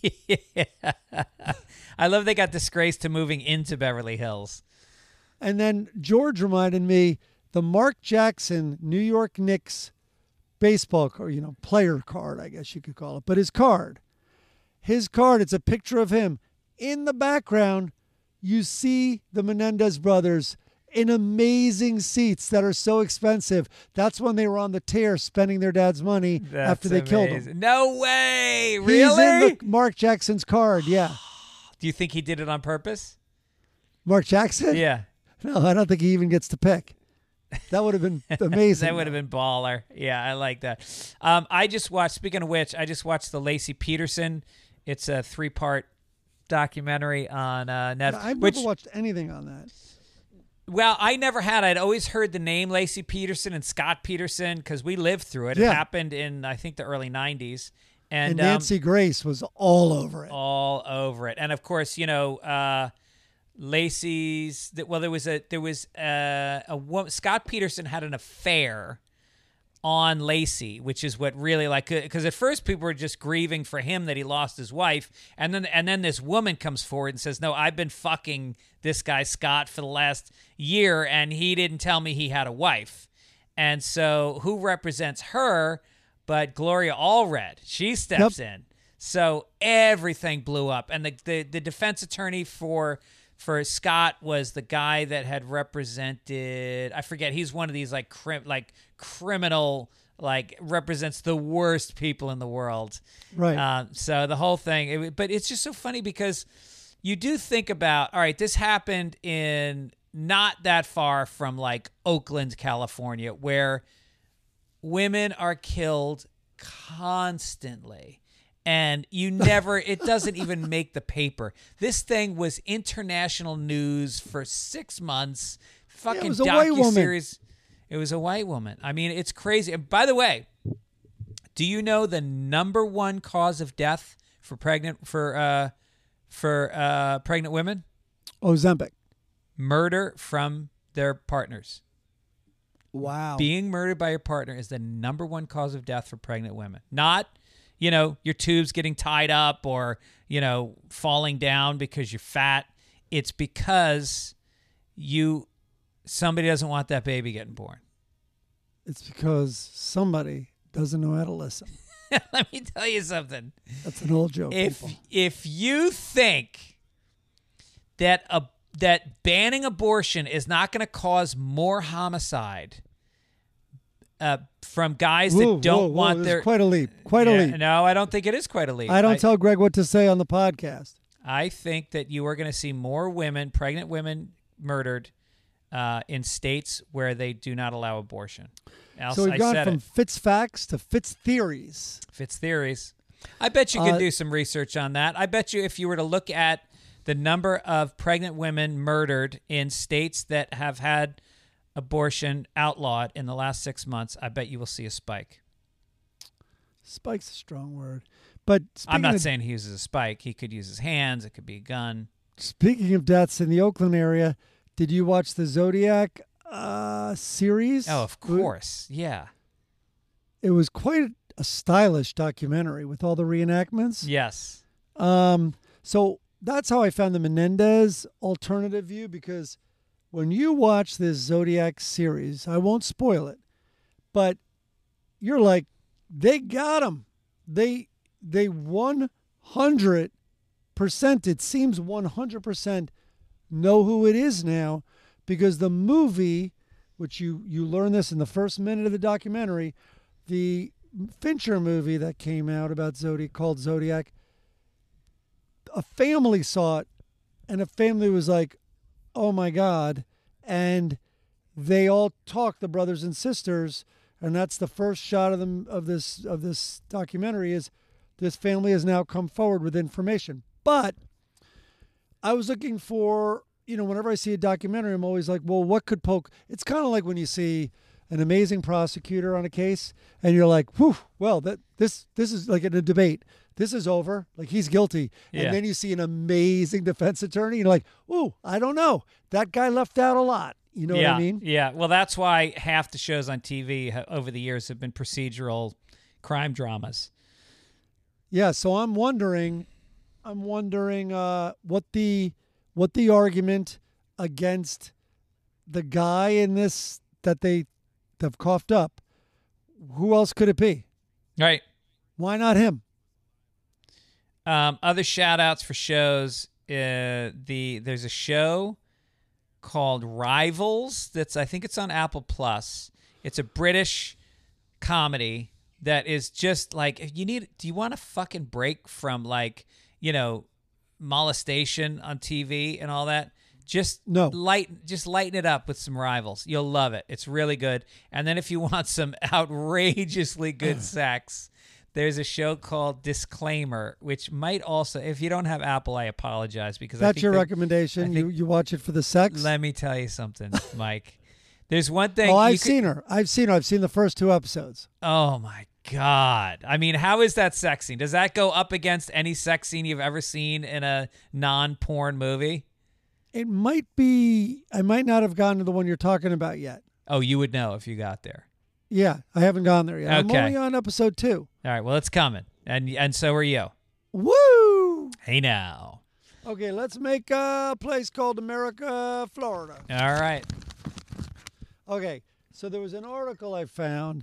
I love they got disgraced to moving into Beverly Hills. And then George reminded me the Mark Jackson New York Knicks baseball card, you know, player card, I guess you could call it, but his card. His card, it's a picture of him. In the background, you see the Menendez brothers in amazing seats that are so expensive. That's when they were on the tear spending their dad's money That's after they amazing. killed him. No way. Really? He's in the Mark Jackson's card, yeah. Do you think he did it on purpose? Mark Jackson? Yeah. No, I don't think he even gets to pick. That would have been amazing. That would have been baller. Yeah, I like that. Um, I just watched, speaking of which, I just watched the Lacey Peterson. It's a three-part documentary on uh, Netflix. I've never which, watched anything on that. Well, I never had. I'd always heard the name Lacey Peterson and Scott Peterson because we lived through it. Yeah. It happened in, I think, the early nineties. And, And Nancy um, Grace was all over it. all over it. And, of course, you know, uh, Lacey's, well, there was a, there was a, a woman, Scott Peterson had an affair on Lacey, which is what really, like, because at first people were just grieving for him that he lost his wife, and then and then this woman comes forward and says, no, I've been fucking this guy Scott for the last year, and he didn't tell me he had a wife. And so who represents her but Gloria Allred? She steps Yep. in. So everything blew up, and the the, the defense attorney for for Scott was the guy that had represented, I forget, he's one of these like crim, like criminal, like represents the worst people in the world. Right. Um, so the whole thing, it, but it's just so funny because you do think about, all right, this happened in not that far from like Oakland, California, where women are killed constantly. And you never, it doesn't even make the paper. This thing was international news for six months. Fucking was a white woman. docuseries. It was a white woman. I mean, it's crazy. And by the way, do you know the number one cause of death for pregnant for uh, for uh, pregnant women? Ozempic. Murder from their partners. Wow. Being murdered by your partner is the number one cause of death for pregnant women. Not, you know, your tubes getting tied up or, you know, falling down because you're fat. It's because you somebody doesn't want that baby getting born. It's because somebody doesn't know how to listen. Let me tell you something. That's an old joke, If people. if you think that a that banning abortion is not going to cause more homicide uh, from guys Whoa, that don't whoa, whoa, want this is their quite a leap. Quite Yeah, a leap. No, I don't think it is quite a leap. I don't tell Greg what to say on the podcast. I think that you are going to see more women, pregnant women, murdered uh, in states where they do not allow abortion. Else, So we've I gone said from it. Fitz facts to Fitz theories. Fitz theories. I bet you could Uh, do some research on that. I bet you if you were to look at the number of pregnant women murdered in states that have had abortion outlawed in the last six months, I bet you will see a spike. Spike's a strong word. But I'm speaking not of, saying he uses a spike. He could use his hands. It could be a gun. speaking of deaths in the Oakland area, did you watch the Zodiac uh, series? Oh, of course. Yeah. It was quite a stylish documentary with all the reenactments. Yes. Um, so that's how I found the Menendez alternative view, because when you watch this Zodiac series, I won't spoil it, but you're like, they got him. They they one hundred percent, it seems one hundred percent know who it is now, because the movie, which you, you learn this in the first minute of the documentary, the Fincher movie that came out about Zodiac called Zodiac, a family saw it, and a family was like, oh my God. And they all talk, the brothers and sisters, and that's the first shot of them of this of this documentary is this family has now come forward with information. But I was looking for, you know, whenever I see a documentary, I'm always like, well, what could poke? It's kind of like when you see an amazing prosecutor on a case and you're like, whew, well, that this this is like in a debate. This is over. Like, he's guilty. Yeah. And then you see an amazing defense attorney. You're like, ooh, I don't know. That guy left out a lot. You know yeah, what I mean? Yeah. Well, that's why half the shows on T V ha- over the years have been procedural crime dramas. Yeah. So I'm wondering, I'm wondering uh, what the what the argument against the guy in this that they have coughed up. Who else could it be? Right. Why not him? Um, other shout outs for shows. Uh, the there's a show called Rivals that's I think it's on Apple Plus. It's a British comedy that is just like, if you need, do you want a fucking break from, like, you know, molestation on T V and all that? Just No. light, just lighten it up with some Rivals. You'll love it. It's really good. And then if you want some outrageously good sex, there's a show called Disclaimer, which might also, if you don't have Apple, I apologize, because I That's think your that- recommendation. I You think- you watch it for the sex? Let me tell you something, Mike. There's one thing. Oh, you I've could- seen her. I've seen her. I've seen the first two episodes. Oh my God. I mean, how is that sex scene? Does that go up against any sex scene you've ever seen in a non-porn movie? It might be. I might not have gotten to the one you're talking about yet. Oh, you would know if you got there. Yeah, I haven't gone there yet. I'm Okay. only on episode two. All right, well, it's coming. And and so are you. Woo! Hey now. Okay, let's make a place called America, Florida. All right. Okay, so there was an article I found,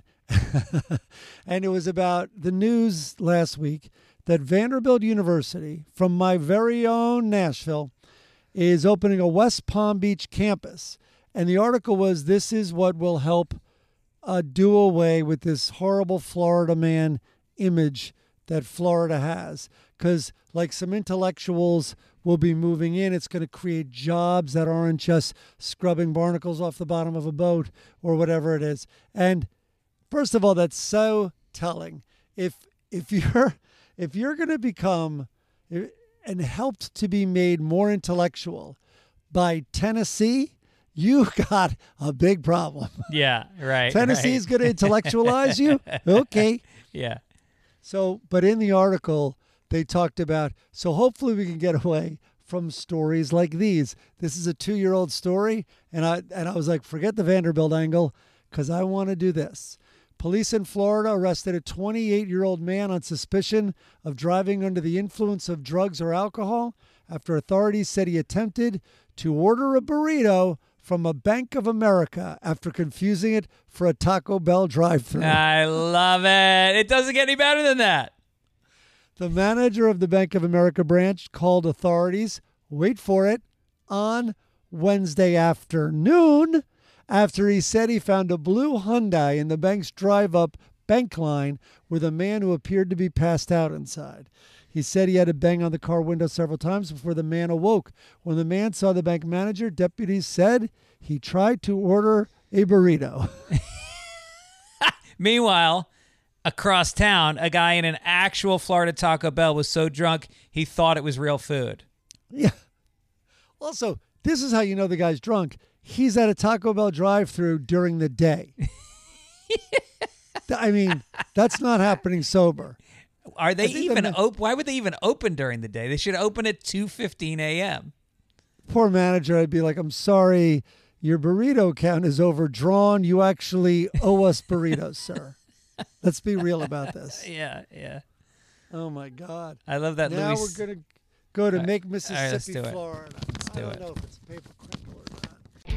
and it was about the news last week that Vanderbilt University, from my very own Nashville, is opening a West Palm Beach campus. And the article was, this is what will help uh, do away with this horrible Florida man image that Florida has. Because, like, some intellectuals will be moving in. It's going to create jobs that aren't just scrubbing barnacles off the bottom of a boat or whatever it is. And first of all, that's so telling. If if you're if you're going to become and helped to be made more intellectual by Tennessee, you got a big problem. Yeah, right. Tennessee's right. going to intellectualize you? Okay. Yeah. So, but in the article, they talked about, so hopefully we can get away from stories like these. This is a two-year-old story, and I and I was like, forget the Vanderbilt angle, because I want to do this. Police in Florida arrested a twenty-eight-year-old man on suspicion of driving under the influence of drugs or alcohol after authorities said he attempted to order a burrito from a Bank of America after confusing it for a Taco Bell drive-thru. I love it. It doesn't get any better than that. The manager of the Bank of America branch called authorities, wait for it, on Wednesday afternoon after he said he found a blue Hyundai in the bank's drive-up bank line with a man who appeared to be passed out inside. He said he had to bang on the car window several times before the man awoke. When the man saw the bank manager, deputies said he tried to order a burrito. Meanwhile, across town, a guy in an actual Florida Taco Bell was so drunk he thought it was real food. Yeah. Also, this is how you know the guy's drunk. He's at a Taco Bell drive-thru during the day. I mean, that's not happening sober. Are they even the, open? Why would they even open during the day? They should open at two fifteen a.m. Poor manager, I'd be like, I'm sorry, your burrito count is overdrawn. You actually owe us burritos, sir. Let's be real about this. Yeah, yeah. Oh, my God. I love that. Now Louis... we're going to go to All Make right. Mississippi, All right, let's do it. Florida. Let's do I don't it. know if it's a paper clip or not.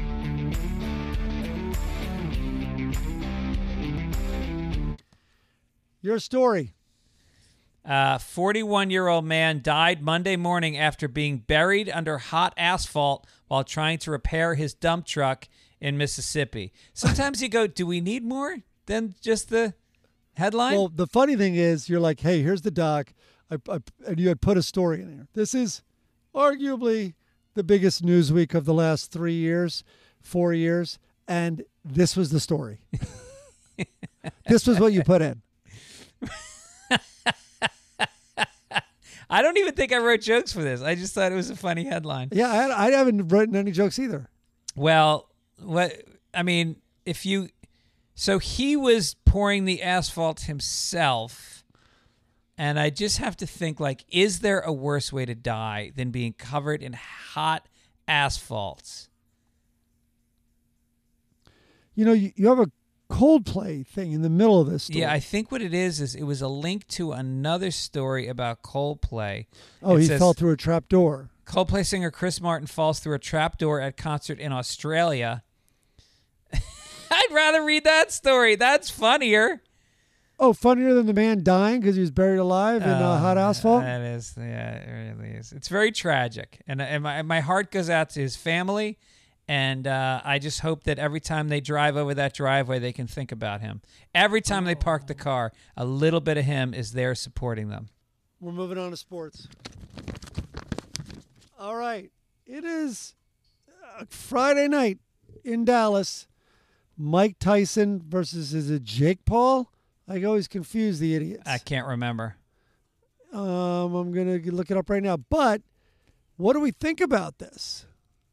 Your story. Uh, forty-one-year-old man died Monday morning after being buried under hot asphalt while trying to repair his dump truck in Mississippi. Sometimes you go, do we need more than just the headline? Well, the funny thing is, you're like, hey, here's the doc. I, I, and you had put a story in there. This is arguably the biggest news week of the last three years, four years. And this was the story. This was what you put in. I don't even think I wrote jokes for this. I just thought it was a funny headline. Yeah, I, I haven't written any jokes either. Well, what I mean, if you, so he was pouring the asphalt himself, and I just have to think, like, is there a worse way to die than being covered in hot asphalt? You know, you, you have a Coldplay thing in the middle of this story. Yeah, I think what it is is it was a link to another story about Coldplay. Oh, It he says, fell through a trap door. Coldplay singer Chris Martin falls through a trapdoor at concert in Australia. I'd rather read that story. That's funnier. Oh, funnier than the man dying because he was buried alive in uh, hot asphalt? That is, yeah, it really is. It's very tragic. And, and my, my heart goes out to his family. And uh, I just hope that every time they drive over that driveway, they can think about him. Every time they park the car, a little bit of him is there supporting them. We're moving on to sports. All right. It is uh, Friday night in Dallas. Mike Tyson versus, is it Jake Paul? I always confuse the idiots. I can't remember. Um, I'm going to look it up right now. But what do we think about this?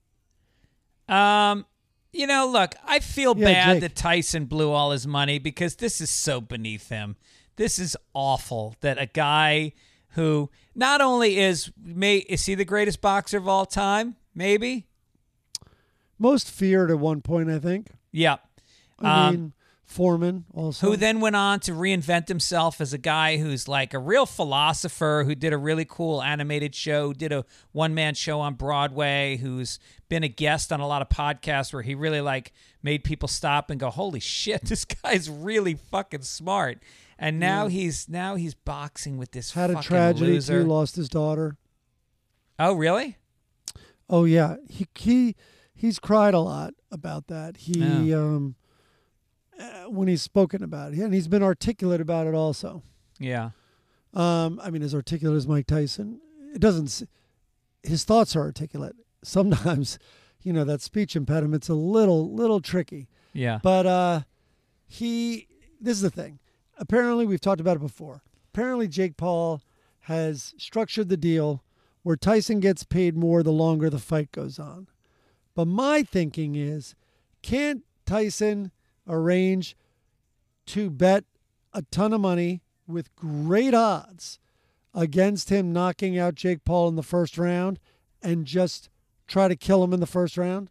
Um, you know, look, I feel Yeah, bad Jake. that Tyson blew all his money because this is so beneath him. This is awful that a guy who not only is may is he the greatest boxer of all time, maybe? Most feared at one point, I think. Yeah. I Um, mean, Foreman also. who then went on to reinvent himself as a guy who's like a real philosopher, who did a really cool animated show, did a one-man show on Broadway, who's been a guest on a lot of podcasts where he really like made people stop and go, holy shit, this guy's really fucking smart. And now Yeah. he's now he's boxing with this Had a fucking tragedy loser. too, lost his daughter. Oh, really? Oh yeah, he he he's cried a lot about that. He Yeah. um uh, when he's spoken about it, and he's been articulate about it also. Yeah. Um, I mean, as articulate as Mike Tyson, it doesn't. s- His thoughts are articulate. Sometimes, you know, that speech impediment's a little little tricky. Yeah. But uh, he. This is the thing. Apparently, we've talked about it before. Apparently, Jake Paul has structured the deal where Tyson gets paid more the longer the fight goes on. But my thinking is, can't Tyson arrange to bet a ton of money with great odds against him knocking out Jake Paul in the first round and just try to kill him in the first round?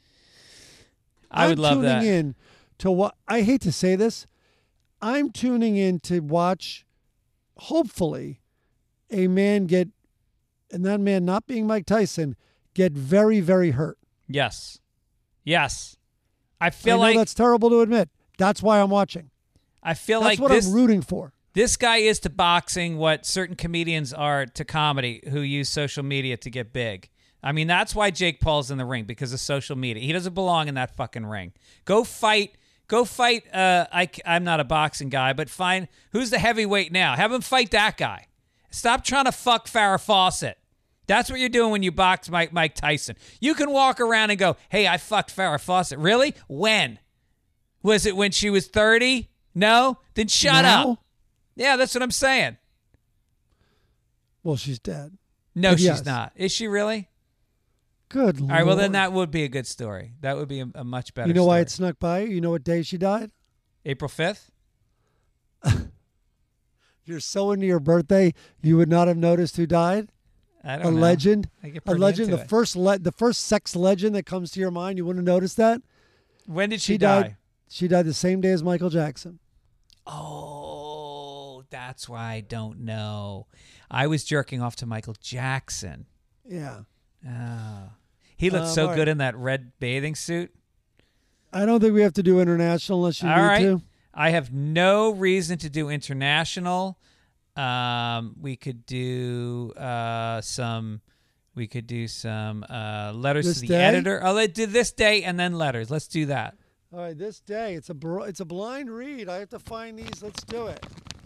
I would I'm love tuning that. in to what I hate to say this. I'm tuning in to watch, hopefully, a man get, and that man not being Mike Tyson, get very, very hurt. Yes. Yes. I I feel know like that's terrible to admit. That's why I'm watching. I feel That's like what this I'm rooting for. this guy is to boxing what certain comedians are to comedy who use social media to get big. I mean, that's why Jake Paul's in the ring, because of social media. He doesn't belong in that fucking ring. Go fight. Go fight. Uh, I, I'm not a boxing guy, but find who's the heavyweight now. Have him fight that guy. Stop trying to fuck Farrah Fawcett. That's what you're doing when you box Mike Mike Tyson. You can walk around and go, hey, I fucked Farrah Fawcett. Really? When? Was it when she was thirty? No? Then shut Now? up. Yeah, that's what I'm saying. Well, she's dead. No, But she's yes. not. Is she really? Good Lord. All right, well, then that would be a good story. That would be a, a much better You know story. why it snuck by you? You know what day she died? April fifth? You're so into your birthday, you would not have noticed who died? I A don't know. legend? I get A pretty legend? into The it. first le- the first sex legend that comes to your mind, you wouldn't have noticed that? When did she, She die? died She died the same day as Michael Jackson. Oh, that's why I don't know. I was jerking off to Michael Jackson. Yeah. Oh. He looked Um, so all good right. in that red bathing suit. I don't think we have to do international unless you All need right. to. I have no reason to do international. Um, we could do uh, some. We could do some uh, letters This to the day? editor. Oh, let's do this day and then letters. Let's do that. All right, this day it's a br- it's a blind read. I have to find these. Let's do it.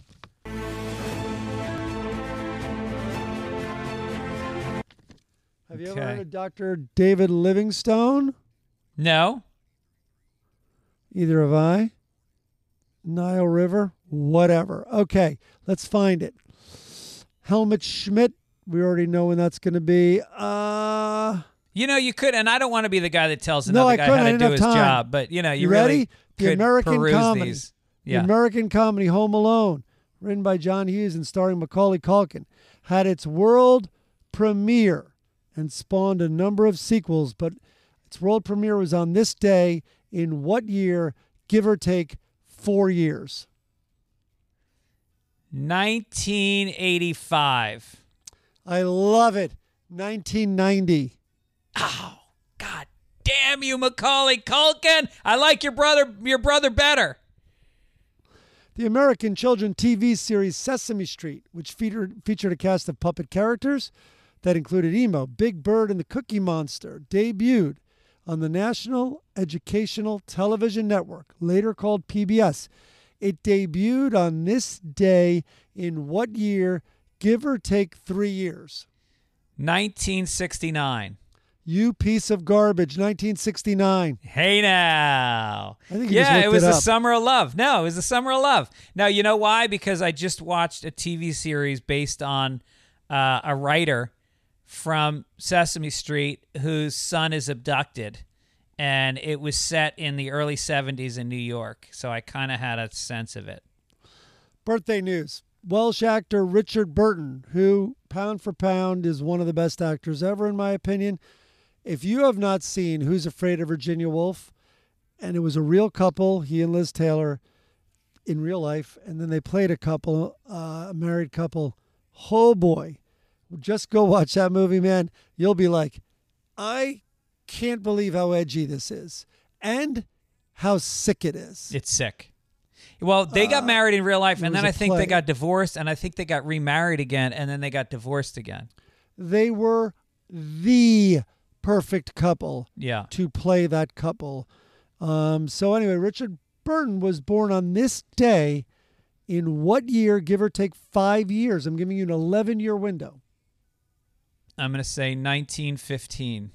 Have you ever Okay. heard of Doctor David Livingstone? No. Either have I. Nile River, whatever. Okay, let's find it. Helmut Schmidt. We already know when that's going to be. Uh, You know, you could, and I don't want to be the guy that tells No, another I guy couldn't. how I to didn't do have his time. job. But you know, you, You really ready? The could American peruse comedy. these. The Yeah. American comedy Home Alone, written by John Hughes and starring Macaulay Culkin, had its world premiere and spawned a number of sequels, but its world premiere was on this day in what year, give or take four years? nineteen eighty-five. I love it. nineteen ninety. Oh, God damn you, Macaulay Culkin! I like your brother, your brother better. The American children T V series Sesame Street, which featured, featured a cast of puppet characters that included Emo, Big Bird, and the Cookie Monster, debuted on the National Educational Television Network, later called P B S. It debuted on this day in what year, give or take three years? nineteen sixty-nine. You piece of garbage, nineteen sixty-nine. Hey now. I think you just yeah, looked it was it the up. summer of love. No, it was the summer of love. Now, you know why? Because I just watched a T V series based on uh, a writer from Sesame Street whose son is abducted. And it was set in the early seventies in New York. So I kind of had a sense of it. Birthday news. Welsh actor Richard Burton, who, pound for pound, is one of the best actors ever, in my opinion. If you have not seen Who's Afraid of Virginia Woolf, and it was a real couple, he and Liz Taylor, in real life, and then they played a couple, uh, a married couple. Oh boy, just go watch that movie, man. You'll be like, I can't believe how edgy this is, and how sick it is. It's sick. Well, they got married in real life, it and was then a I think play. they got divorced, and I think they got remarried again, and then they got divorced again. They were the perfect couple Yeah. to play that couple. Um, so anyway, Richard Burton was born on this day in what year, give or take five years? I'm giving you an eleven-year window. I'm going to say nineteen fifteen.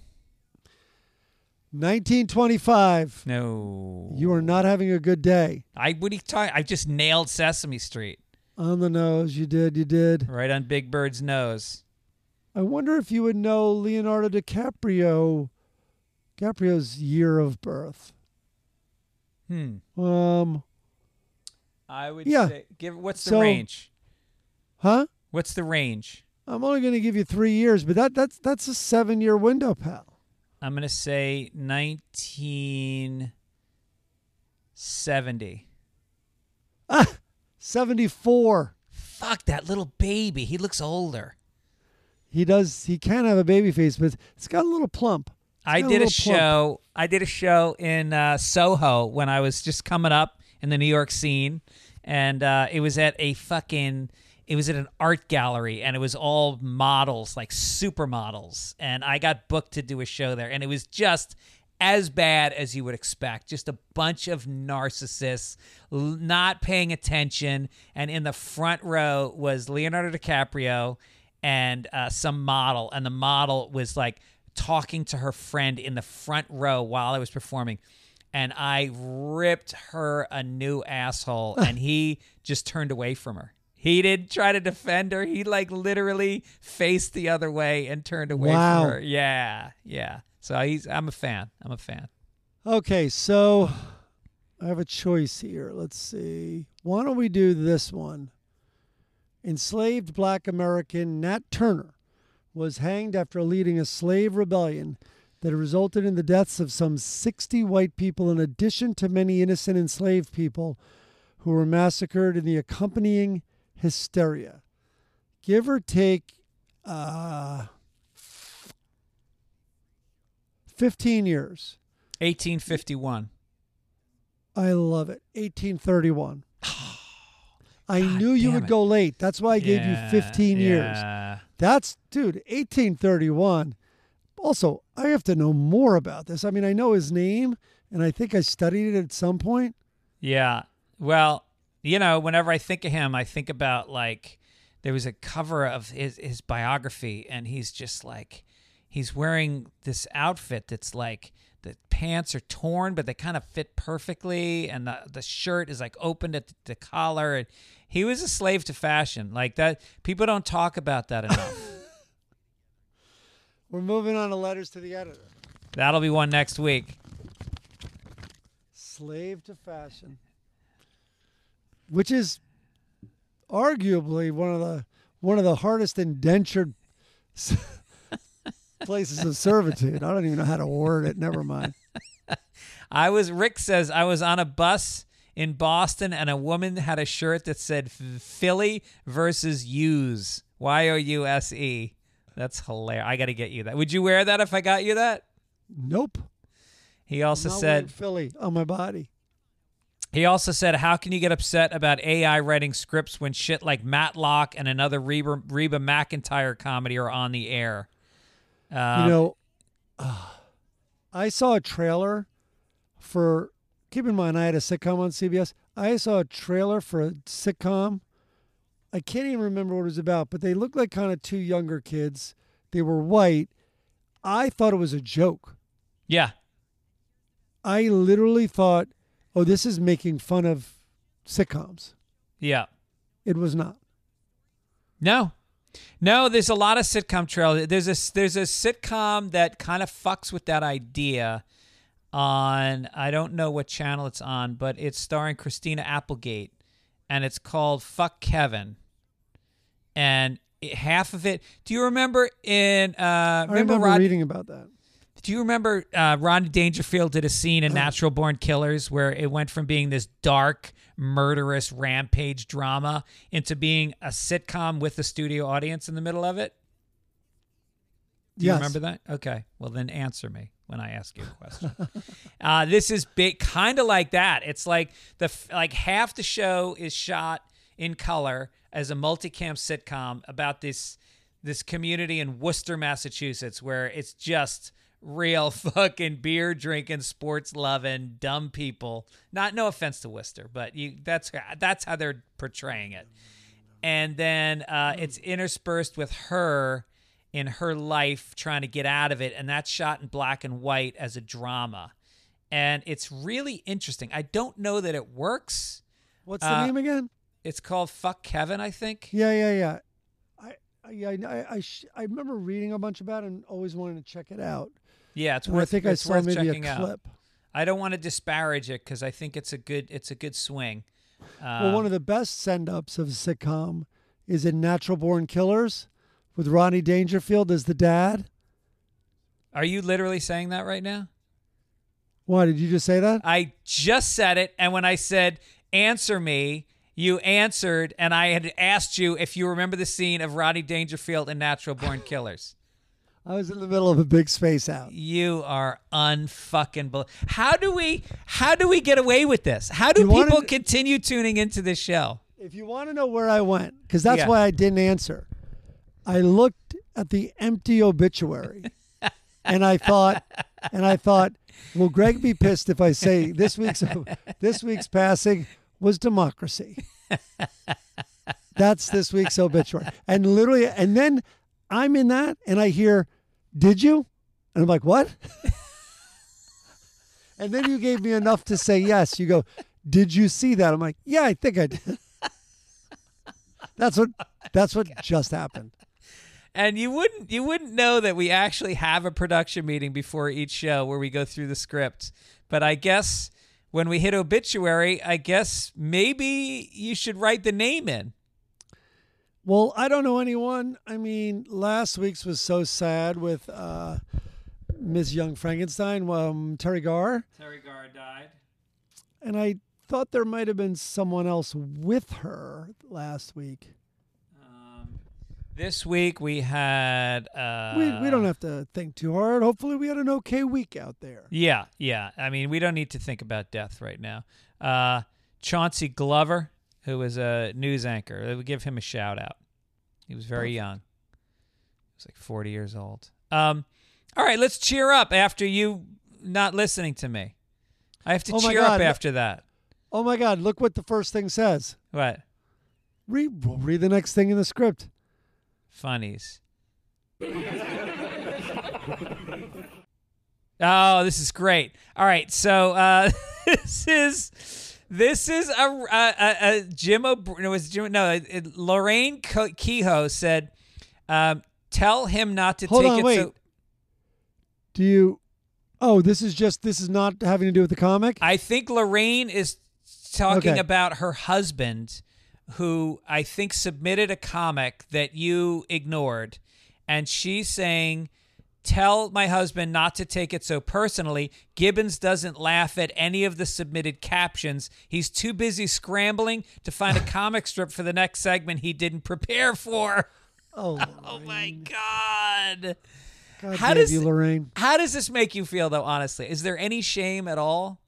nineteen twenty-five. No. You are not having a good day. I what are you talking? I just nailed Sesame Street On the nose, you did, you did. right on Big Bird's nose. I wonder if you would know Leonardo DiCaprio, DiCaprio's year of birth. Hmm. Um, I would Yeah. say give what's the So- range? huh? What's the range? I'm only going to give you three years, but that that's that's a seven-year window, pal. I'm going to say nineteen seventy. Ah, seventy-four. Fuck that little baby. He looks older. He does. He can have a baby face, but it's got a little plump. I got a did a little plump. show. I did a show in uh, Soho when I was just coming up in the New York scene, and uh, it was at a fucking. It was at an art gallery, and it was all models, like supermodels, and I got booked to do a show there, and it was just as bad as you would expect. Just a bunch of narcissists l- not paying attention, and in the front row was Leonardo DiCaprio and uh, some model, and the model was like talking to her friend in the front row while I was performing, and I ripped her a new asshole, and he just turned away from her. He didn't try to defend her. He like literally faced the other way and turned away Wow. from her. Yeah, yeah. So he's. I'm a fan. I'm a fan. Okay, so I have a choice here. Let's see. Why don't we do this one? Enslaved black American Nat Turner was hanged after leading a slave rebellion that resulted in the deaths of some sixty white people, in addition to many innocent enslaved people who were massacred in the accompanying hysteria. Give or take uh, fifteen years. eighteen fifty-one. I love it. eighteen thirty-one. I knew you damn would it. go late. That's why I gave you Yeah, fifteen years. yeah. That's, dude, eighteen thirty-one. Also, I have to know more about this. I mean, I know his name, and I think I studied it at some point. Yeah. Well, you know, whenever I think of him, I think about like there was a cover of his, his biography, and he's just like he's wearing this outfit that's like the pants are torn, but they kind of fit perfectly, and the the shirt is like opened at the, the collar. And he was a slave to fashion, like that. People don't talk about that enough. We're moving on to letters to the editor. That'll be one next week. Slave to fashion. Which is arguably one of the one of the hardest indentured s- places of servitude. I don't even know how to word it. Never mind. I was, Rick says, I was on a bus in Boston, and a woman had a shirt that said Philly versus Use. Y O U S E. That's hilarious. I got to get you that. Would you wear that if I got you that? Nope. He also Not said, wearing Philly on my body. he also said, how can you get upset about A I writing scripts when shit like Matlock and another Reba, Reba McEntire comedy are on the air? Um, You know, uh, I saw a trailer for, keep in mind I had a sitcom on C B S. I saw a trailer for a sitcom. I can't even remember what it was about, but they looked like kind of two younger kids. They were white. I thought it was a joke. yeah. I literally thought, oh, this is making fun of sitcoms. Yeah. It was not. No. No, there's a lot of sitcom trailers. There's a there's a sitcom that kind of fucks with that idea on, I don't know what channel it's on, but it's starring Christina Applegate, and it's called Fuck Kevin. And it, half of it, do you remember in uh I remember, remember Rod, reading about that. do you remember uh, Rodney Dangerfield did a scene in Natural Born Killers where it went from being this dark, murderous rampage drama into being a sitcom with a studio audience in the middle of it? Do you Yes. remember that? Okay. Well, then answer me when I ask you a question. uh, this is big, kind of like that. It's like the f- like half the show is shot in color as a multicam sitcom about this this community in Worcester, Massachusetts, where it's just real fucking beer drinking, sports loving, dumb people. Not no offense to Worcester, but you that's that's how they're portraying it. And then uh, it's interspersed with her in her life trying to get out of it, and that's shot in black and white as a drama. And it's really interesting. I don't know that it works. What's the Uh, name again? It's called Fuck Kevin, I think. Yeah, yeah, yeah. I, I, yeah, I, I, sh- I remember reading a bunch about it and always wanting to check it out. Yeah, it's And I worth. think I it's saw worth maybe a checking out. clip. I don't want to disparage it because I think it's a good. It's a good swing. Uh, Well, one of the best send-ups of a sitcom is in Natural Born Killers with Rodney Dangerfield as the dad. Are you literally saying that right now? Why, did you just say that? I just said it, and when I said answer me, you answered, and I had asked you if you remember the scene of Rodney Dangerfield in Natural Born Killers. I was in the middle of a big space out. You are unfucking. Bull- how do we? How do we get away with this? How do You wanted- people continue tuning into this show? If you want to know where I went, because that's Yeah. why I didn't answer, I looked at the empty obituary, and I thought, and I thought, will Greg be pissed if I say this week's this week's passing was democracy? That's this week's obituary, and literally, and then I'm in that, and I hear, "Did you?" And I'm like, "What?" And then you gave me enough to say yes. You go, "Did you see that?" I'm like, "Yeah, I think I did." That's what that's what just happened. And you wouldn't you wouldn't know that we actually have a production meeting before each show where we go through the script. But I guess when we hit obituary, I guess maybe you should write the name in. Well, I don't know anyone. I mean, last week's was so sad with uh, Miss Young Frankenstein, um, Terry Garr, Terry Garr died. and I thought there might have been someone else with her last week. Um, this week we had. Uh, we we don't have to think too hard. Hopefully, we had an okay week out there. Yeah, yeah. I mean, we don't need to think about death right now. Uh, Chauncey Glover, who was a news anchor, they would give him a shout out. He was very young. He was like forty years old. Um, all right, let's cheer up after you not listening to me. I have to Oh my cheer up God. after that. Oh my God! Look what the first thing says. What? Read we'll read the next thing in the script. Funnies. Oh, this is great. All right, so uh, this is this is a, a, a, a Jim O'Brien. No, it was Jim. No, it, it, Lorraine Co- Kehoe said, um, "Tell him not to Hold take on, it." wait. So Do you? Oh, this is just this is not having to do with the comic. I think Lorraine is talking Okay. about her husband, who I think submitted a comic that you ignored, and she's saying, "Tell my husband not to take it so personally. Gibbons doesn't laugh at any of the submitted captions. He's too busy scrambling to find a comic strip for the next segment he didn't prepare for." Oh, Oh my God. God How save does you, Lorraine? How does this make you feel, though, honestly? Is there any shame at all?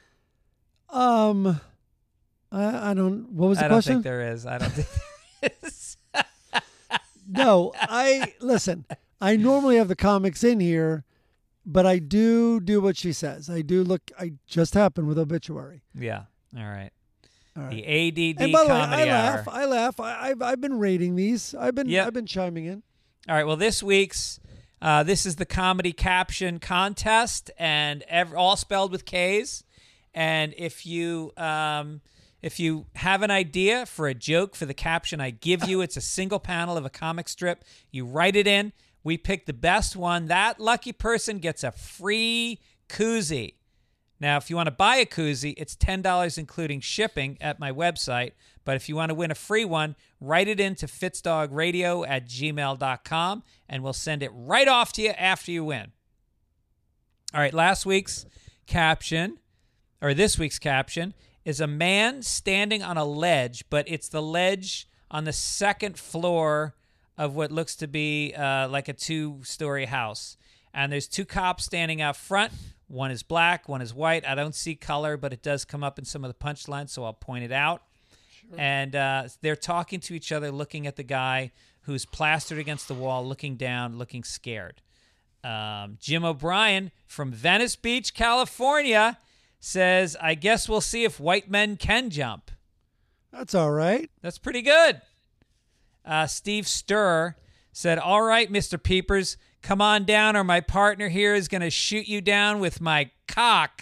Um, I, I don't. What was the I don't question? think there is. I don't think there is. No, I listen. I normally have the comics in here, but I do do what she says. I do look. I just happened with obituary. Yeah. All right. All right. The A D D And by the way, comedy I hour. laugh. I laugh. I, I've I've been rating these. I've been Yep. I've been chiming in. All right. Well, this week's uh, this is the comedy caption contest, and ev- all spelled with K's. And if you um, if you have an idea for a joke for the caption I give you, it's a single panel of a comic strip. You write it in. We pick the best one. That lucky person gets a free koozie. Now, if you want to buy a koozie, it's ten dollars including shipping at my website. But if you want to win a free one, write it into fitzdog radio at gmail dot com, and we'll send it right off to you after you win. All right, last week's caption, or this week's caption, is a man standing on a ledge, but it's the ledge on the second floor of what looks to be uh, like a two-story house. And there's two cops standing out front. One is black, one is white. I don't see color, but it does come up in some of the punchlines, so I'll point it out. Sure. And uh, they're talking to each other, looking at the guy who's plastered against the wall, looking down, looking scared. Um, Jim O'Brien from Venice Beach, California, says, "I guess we'll see if white men can jump." That's all right. That's pretty good. Uh, Steve Sturr said, "All right, Mister Peepers, come on down or my partner here is going to shoot you down with my cock."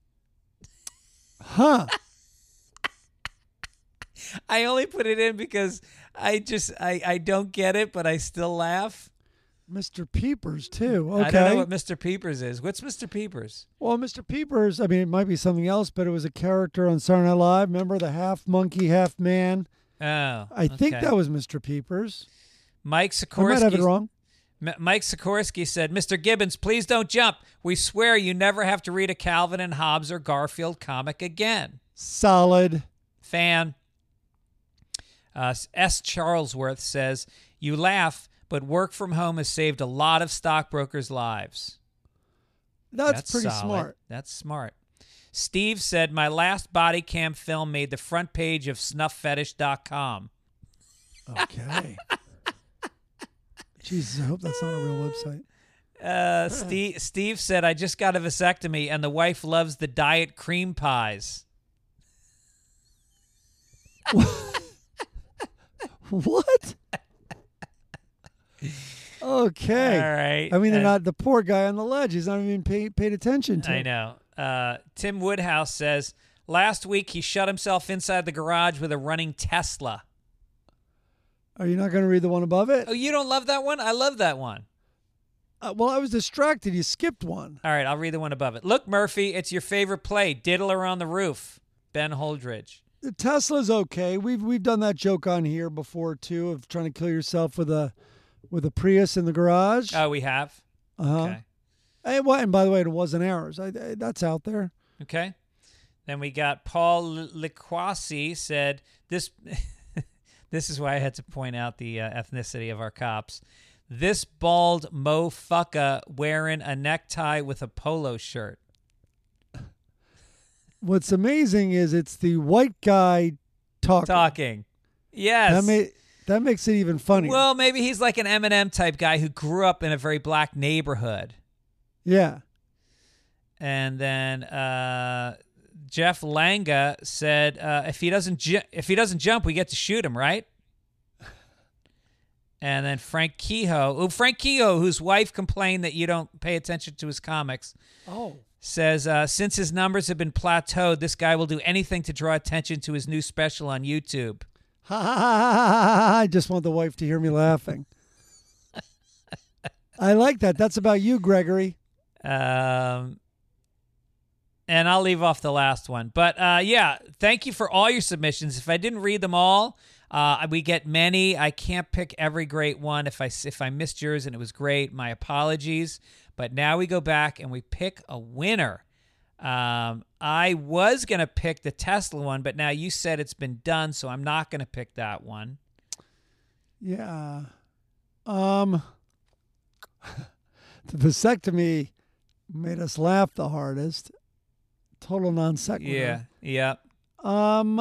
Huh. I only put it in because I just, I, I don't get it, but I still laugh. Mister Peepers too. Okay. I don't know what Mister Peepers is. What's Mister Peepers? Well, Mister Peepers, I mean, it might be something else, but it was a character on Saturday Night Live. Remember the half monkey, half man? Oh, I think okay. that was Mister Peepers. Mike I might have it Sikorsky. wrong. M- Mike Sikorsky said, "Mister Gibbons, please don't jump. We swear you never have to read a Calvin and Hobbes or Garfield comic again." Solid. Fan. Uh, S. Charlesworth says, "You laugh, but work from home has saved a lot of stockbrokers' lives. That's, pretty solid. smart. That's smart. Steve said, my last body cam film made the front page of snuff fetish dot com. Okay. Jesus, I hope that's not a real website. Uh, Steve, Steve said, I just got a vasectomy and the wife loves the diet cream pies. What? Okay. All right. I mean, they're Uh, not the poor guy on the ledge. He's not even pay, paid attention to. I it. know. Uh, Tim Woodhouse says, last week he shut himself inside the garage with a running Tesla. Are you not going to read the one above it? Oh, you don't love that one? I love that one. Uh, well, I was distracted. You skipped one. All right, I'll read the one above it. Look, Murphy, it's your favorite play, Diddler on the Roof, Ben Holdridge. The Tesla's okay. We've we've done that joke on here before too, of trying to kill yourself with a with a Prius in the garage. Oh, we have? Uh-huh. Okay. And, well, and by the way, it wasn't ours. I, I, that's out there. Okay. Then we got Paul Liquasi said, this this is why I had to point out the uh, ethnicity of our cops. This bald mofucka wearing a necktie with a polo shirt. What's amazing is it's the white guy talking. Talking. Yes. That, may, that makes it even funnier. Well, maybe he's like an Eminem type guy who grew up in a very black neighborhood. yeah. And then uh, Jeff Langa said, uh, "If he doesn't ju- if he doesn't jump, we get to shoot him, right?" And then Frank Kehoe, oh, Frank Kehoe, whose wife complained that you don't pay attention to his comics, Oh. says, uh, since his numbers have been plateaued, this guy will do anything to draw attention to his new special on YouTube. Ha ha ha ha ha ha. I just want the wife to hear me laughing. I like that. That's about you, Gregory. Um, and I'll leave off the last one. But, uh, yeah, thank you for all your submissions. If I didn't read them all, uh, we get many. I can't pick every great one. If I, if I missed yours and it was great, my apologies. But now we go back and we pick a winner. Um, I was going to pick the Tesla one, but now you said it's been done, so I'm not going to pick that one. Yeah. Um, the vasectomy made us laugh the hardest. Total non sequitur. Yeah, yeah. Um,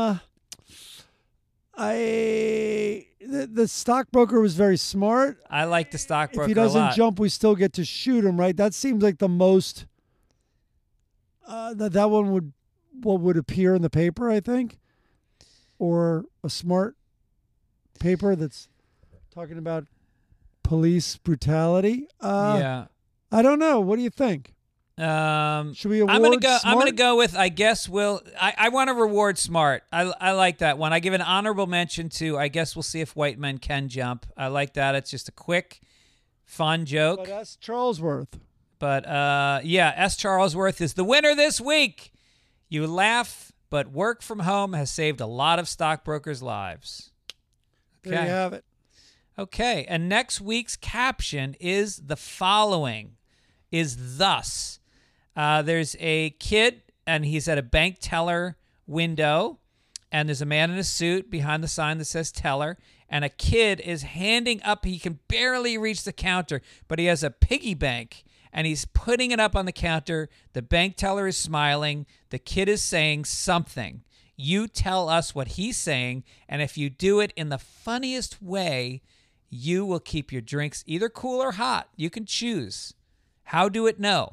I the, the stockbroker was very smart. I like the stockbroker If he a doesn't lot. jump, we still get to shoot him, right? That seems like the most. Uh, that that one would what would appear in the paper, I think, or a smart paper that's talking about police brutality. Uh, yeah. I don't know. What do you think? Um, Should we award I'm gonna go. I'm Smart? gonna go with. I guess we'll. I, I want to reward Smart. I I like that one. I give an honorable mention to. I guess we'll see if white men can jump. I like that. It's just a quick, fun joke. But that's Charlesworth. But uh, yeah, S. Charlesworth is the winner this week. You laugh, but work from home has saved a lot of stockbrokers' lives. There you have it. Okay, and next week's caption is the following: is thus. Uh, there's a kid, and he's at a bank teller window, and there's a man in a suit behind the sign that says teller, and a kid is handing up. He can barely reach the counter, but he has a piggy bank, and he's putting it up on the counter. The bank teller is smiling. The kid is saying something. You tell us what he's saying, and if you do it in the funniest way, you will keep your drinks either cool or hot. You can choose. How do it know?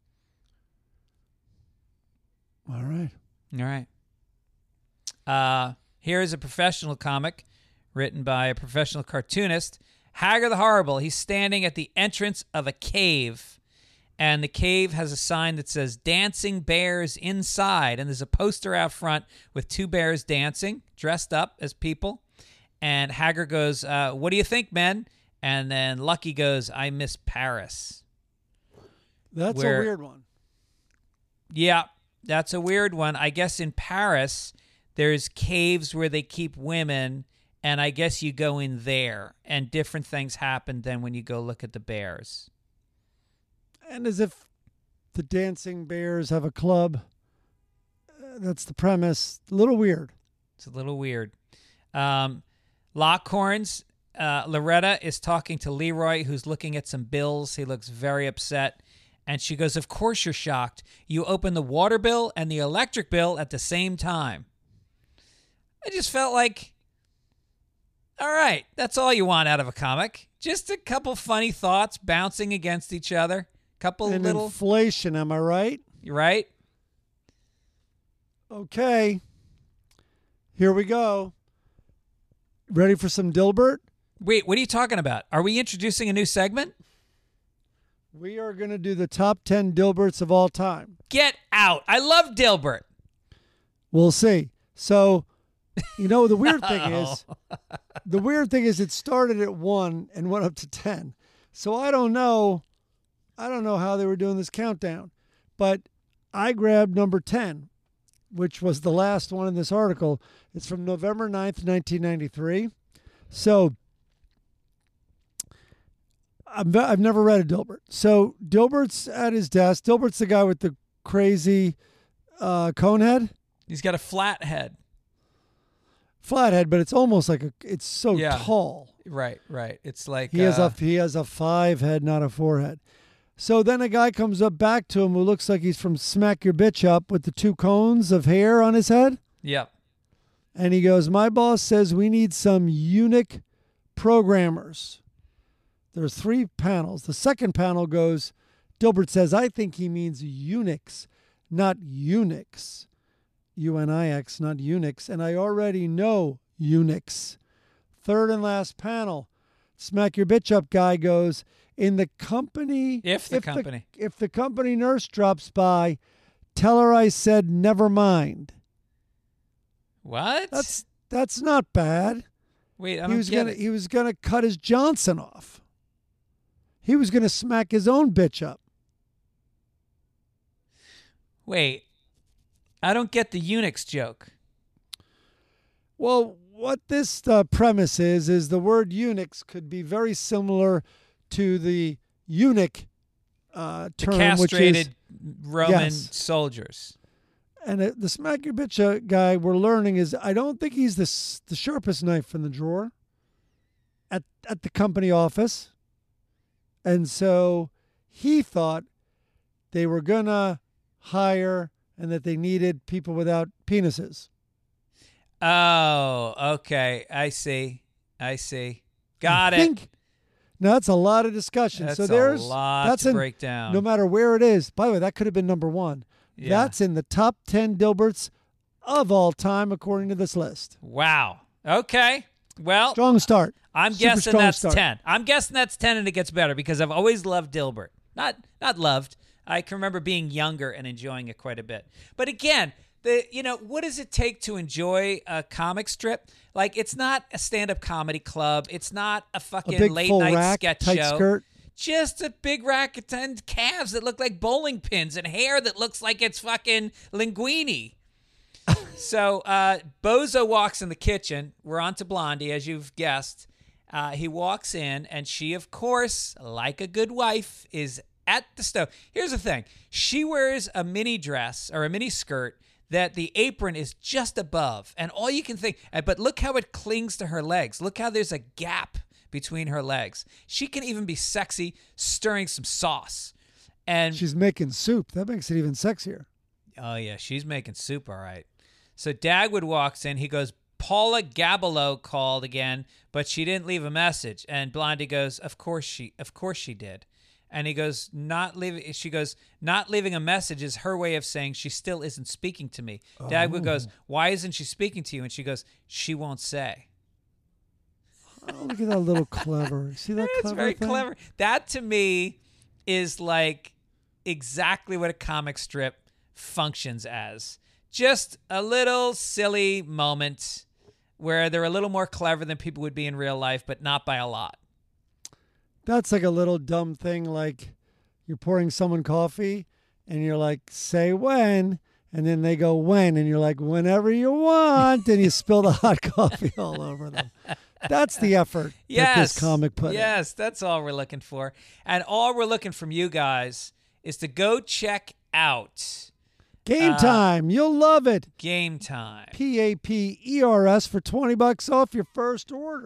All right. All right. Uh, here is a professional comic written by a professional cartoonist. Hagar the Horrible. He's standing at the entrance of a cave, and the cave has a sign that says Dancing Bears Inside, and there's a poster out front with two bears dancing, dressed up as people. And Hagar goes, uh, what do you think, men? And then Lucky goes, I miss Paris. That's Where- a weird one. Yeah, that's a weird one. I guess in Paris, there's caves where they keep women, and I guess you go in there, and different things happen than when you go look at the bears. And as if the dancing bears have a club. Uh, that's the premise. A little weird. It's a little weird. Um, Lockhorns uh, Loretta is talking to Leroy, who's looking at some bills. He looks very upset. And she goes, of course you're shocked. You open the water bill and the electric bill at the same time. I just felt like, all right, that's all you want out of a comic. Just a couple funny thoughts bouncing against each other. Couple And little... inflation, am I right? Right? Okay. Here we go. Ready for some Dilbert? Wait, what are you talking about? Are we introducing a new segment? We are going to do the top ten Dilberts of all time. Get out. I love Dilbert. We'll see. So, you know, the weird thing is, the weird thing is it started at one and went up to ten. So I don't know. I don't know how they were doing this countdown, but I grabbed number ten, which was the last one in this article. It's from November ninth, nineteen ninety-three. So I've, I've never read a Dilbert. So Dilbert's at his desk. Dilbert's the guy with the crazy uh, cone head. He's got a flat head. Flat head, but it's almost like a, it's so Yeah. tall. Right, right. It's like... He has uh, a he has a five head, not a four head. So then a guy comes up back to him who looks like he's from Smack Your Bitch Up with the two cones of hair on his head. Yep. And he goes, my boss says we need some Unix programmers. There's three panels. The second panel goes, Dilbert says, I think he means Unix, not Unix. U N I X, not Unix. And I already know Unix. Third and last panel, Smack Your Bitch Up guy goes, in the company... If the company. if the company nurse drops by, tell her I said never mind. What? That's that's not bad. Wait, I He don't was get gonna it. he was gonna cut his Johnson off. He was gonna smack his own bitch up. Wait, I don't get the Unix joke. Well, what this uh, premise is is the word Unix could be very similar to the eunuch uh, The term, castrated which is Roman Yes. soldiers. and uh, the smack your bitch uh, guy we're learning is I don't think he's the s- the sharpest knife in the drawer at at the company office, and so he thought they were gonna hire and that they needed people without penises. Oh, okay. I see. I see. Got I it. think, now that's a lot of discussion. That's so there's a lot that's to in, break down. no matter where it is. By the way, that could have been number one. Yeah. That's in the top ten Dilberts of all time, according to this list. Wow. Okay. Well, Strong start. I'm Super guessing strong that's start. ten. I'm guessing that's ten, and it gets better because I've always loved Dilbert. Not not loved. I can remember being younger and enjoying it quite a bit. But again, the you know what does it take to enjoy a comic strip? Like it's not a stand-up comedy club. It's not a A fucking big late full night rack, sketch tight show. skirt. Just a big rack and calves that look like bowling pins and hair that looks like it's fucking linguine. So uh, Bozo walks in the kitchen. We're on to Blondie, as you've guessed. Uh, he walks in, and she, of course, like a good wife, is at the stove. Here's the thing. She wears a mini dress or a mini skirt that the apron is just above. And all you can think, uh, but look how it clings to her legs. Look how there's a gap between her legs. She can even be sexy stirring some sauce. And She's making soup. That makes it even sexier. oh, yeah, she's making soup, all right. So Dagwood walks in. He goes, Paula Gabalo called again, but she didn't leave a message. And Blondie goes, of course she, of course she did. And he goes, not leaving. She goes, not leaving a message is her way of saying she still isn't speaking to me. Oh. Dagwood goes, why isn't she speaking to you? And she goes, she won't say. Oh, look at that little clever. See that It's clever very thing? clever. That to me is like exactly what a comic strip functions as. Just a little silly moment where they're a little more clever than people would be in real life, but not by a lot. That's like a little dumb thing, like you're pouring someone coffee and you're like, say when, and then they go when, and you're like, whenever you want, and you spill the hot coffee all over them. That's the effort Yes. that this comic put in. Yes, that's all we're looking for. And all we're looking from you guys is to go check out Game Uh, time. You'll love it. Game Time. P A P E R S for twenty bucks off your first order.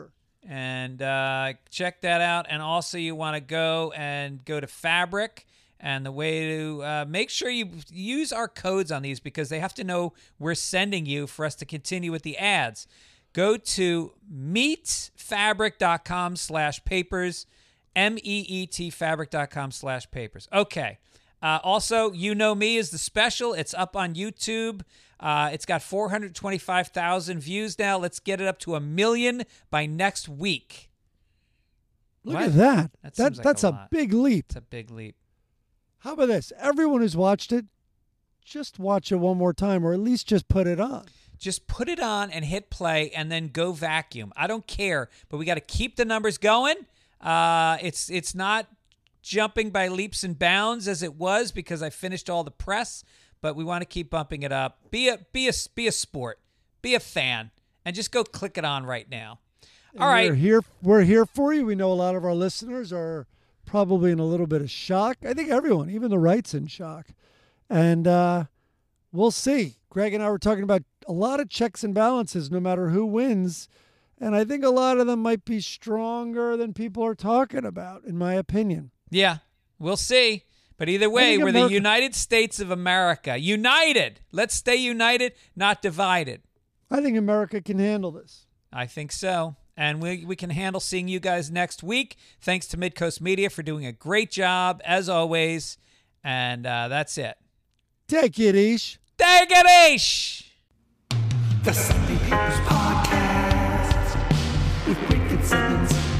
And uh, check that out. And also you want to go and go to Fabric. And the way to uh, make sure you use our codes on these because they have to know we're sending you for us to continue with the ads. Go to meetfabric.com slash papers, M E E T fabric.com slash papers. Okay. Uh, also, You Know Me is the special. It's up on YouTube. Uh, it's got four hundred twenty-five thousand views now. Let's get it up to a million by next week. Look What? at that. That that seems like that's a a, lot. big leap. It's a big leap. How about this? Everyone who's watched it, just watch it one more time, or at least just put it on. Just put it on and hit play and then go vacuum. I don't care, but we got to keep the numbers going. Uh, it's it's not jumping by leaps and bounds as it was because I finished all the press, but we want to keep bumping it up. Be a be a be a sport. Be a fan and just go click it on right now. And All right. We're here we're here for you. We know a lot of our listeners are probably in a little bit of shock. I think everyone, even the right's in shock. And uh, we'll see. Greg and I were talking about a lot of checks and balances no matter who wins. And I think a lot of them might be stronger than people are talking about, in my opinion. Yeah, we'll see. But either way, think we're America- the United States of America. United. Let's stay united, not divided. I think America can handle this. I think so. And we, we can handle seeing you guys next week. Thanks to Midcoast Media for doing a great job, as always. And uh, that's it. Take it, Ish. Take it, Ish! The Sunday Papers Podcast with Rick and Simmons.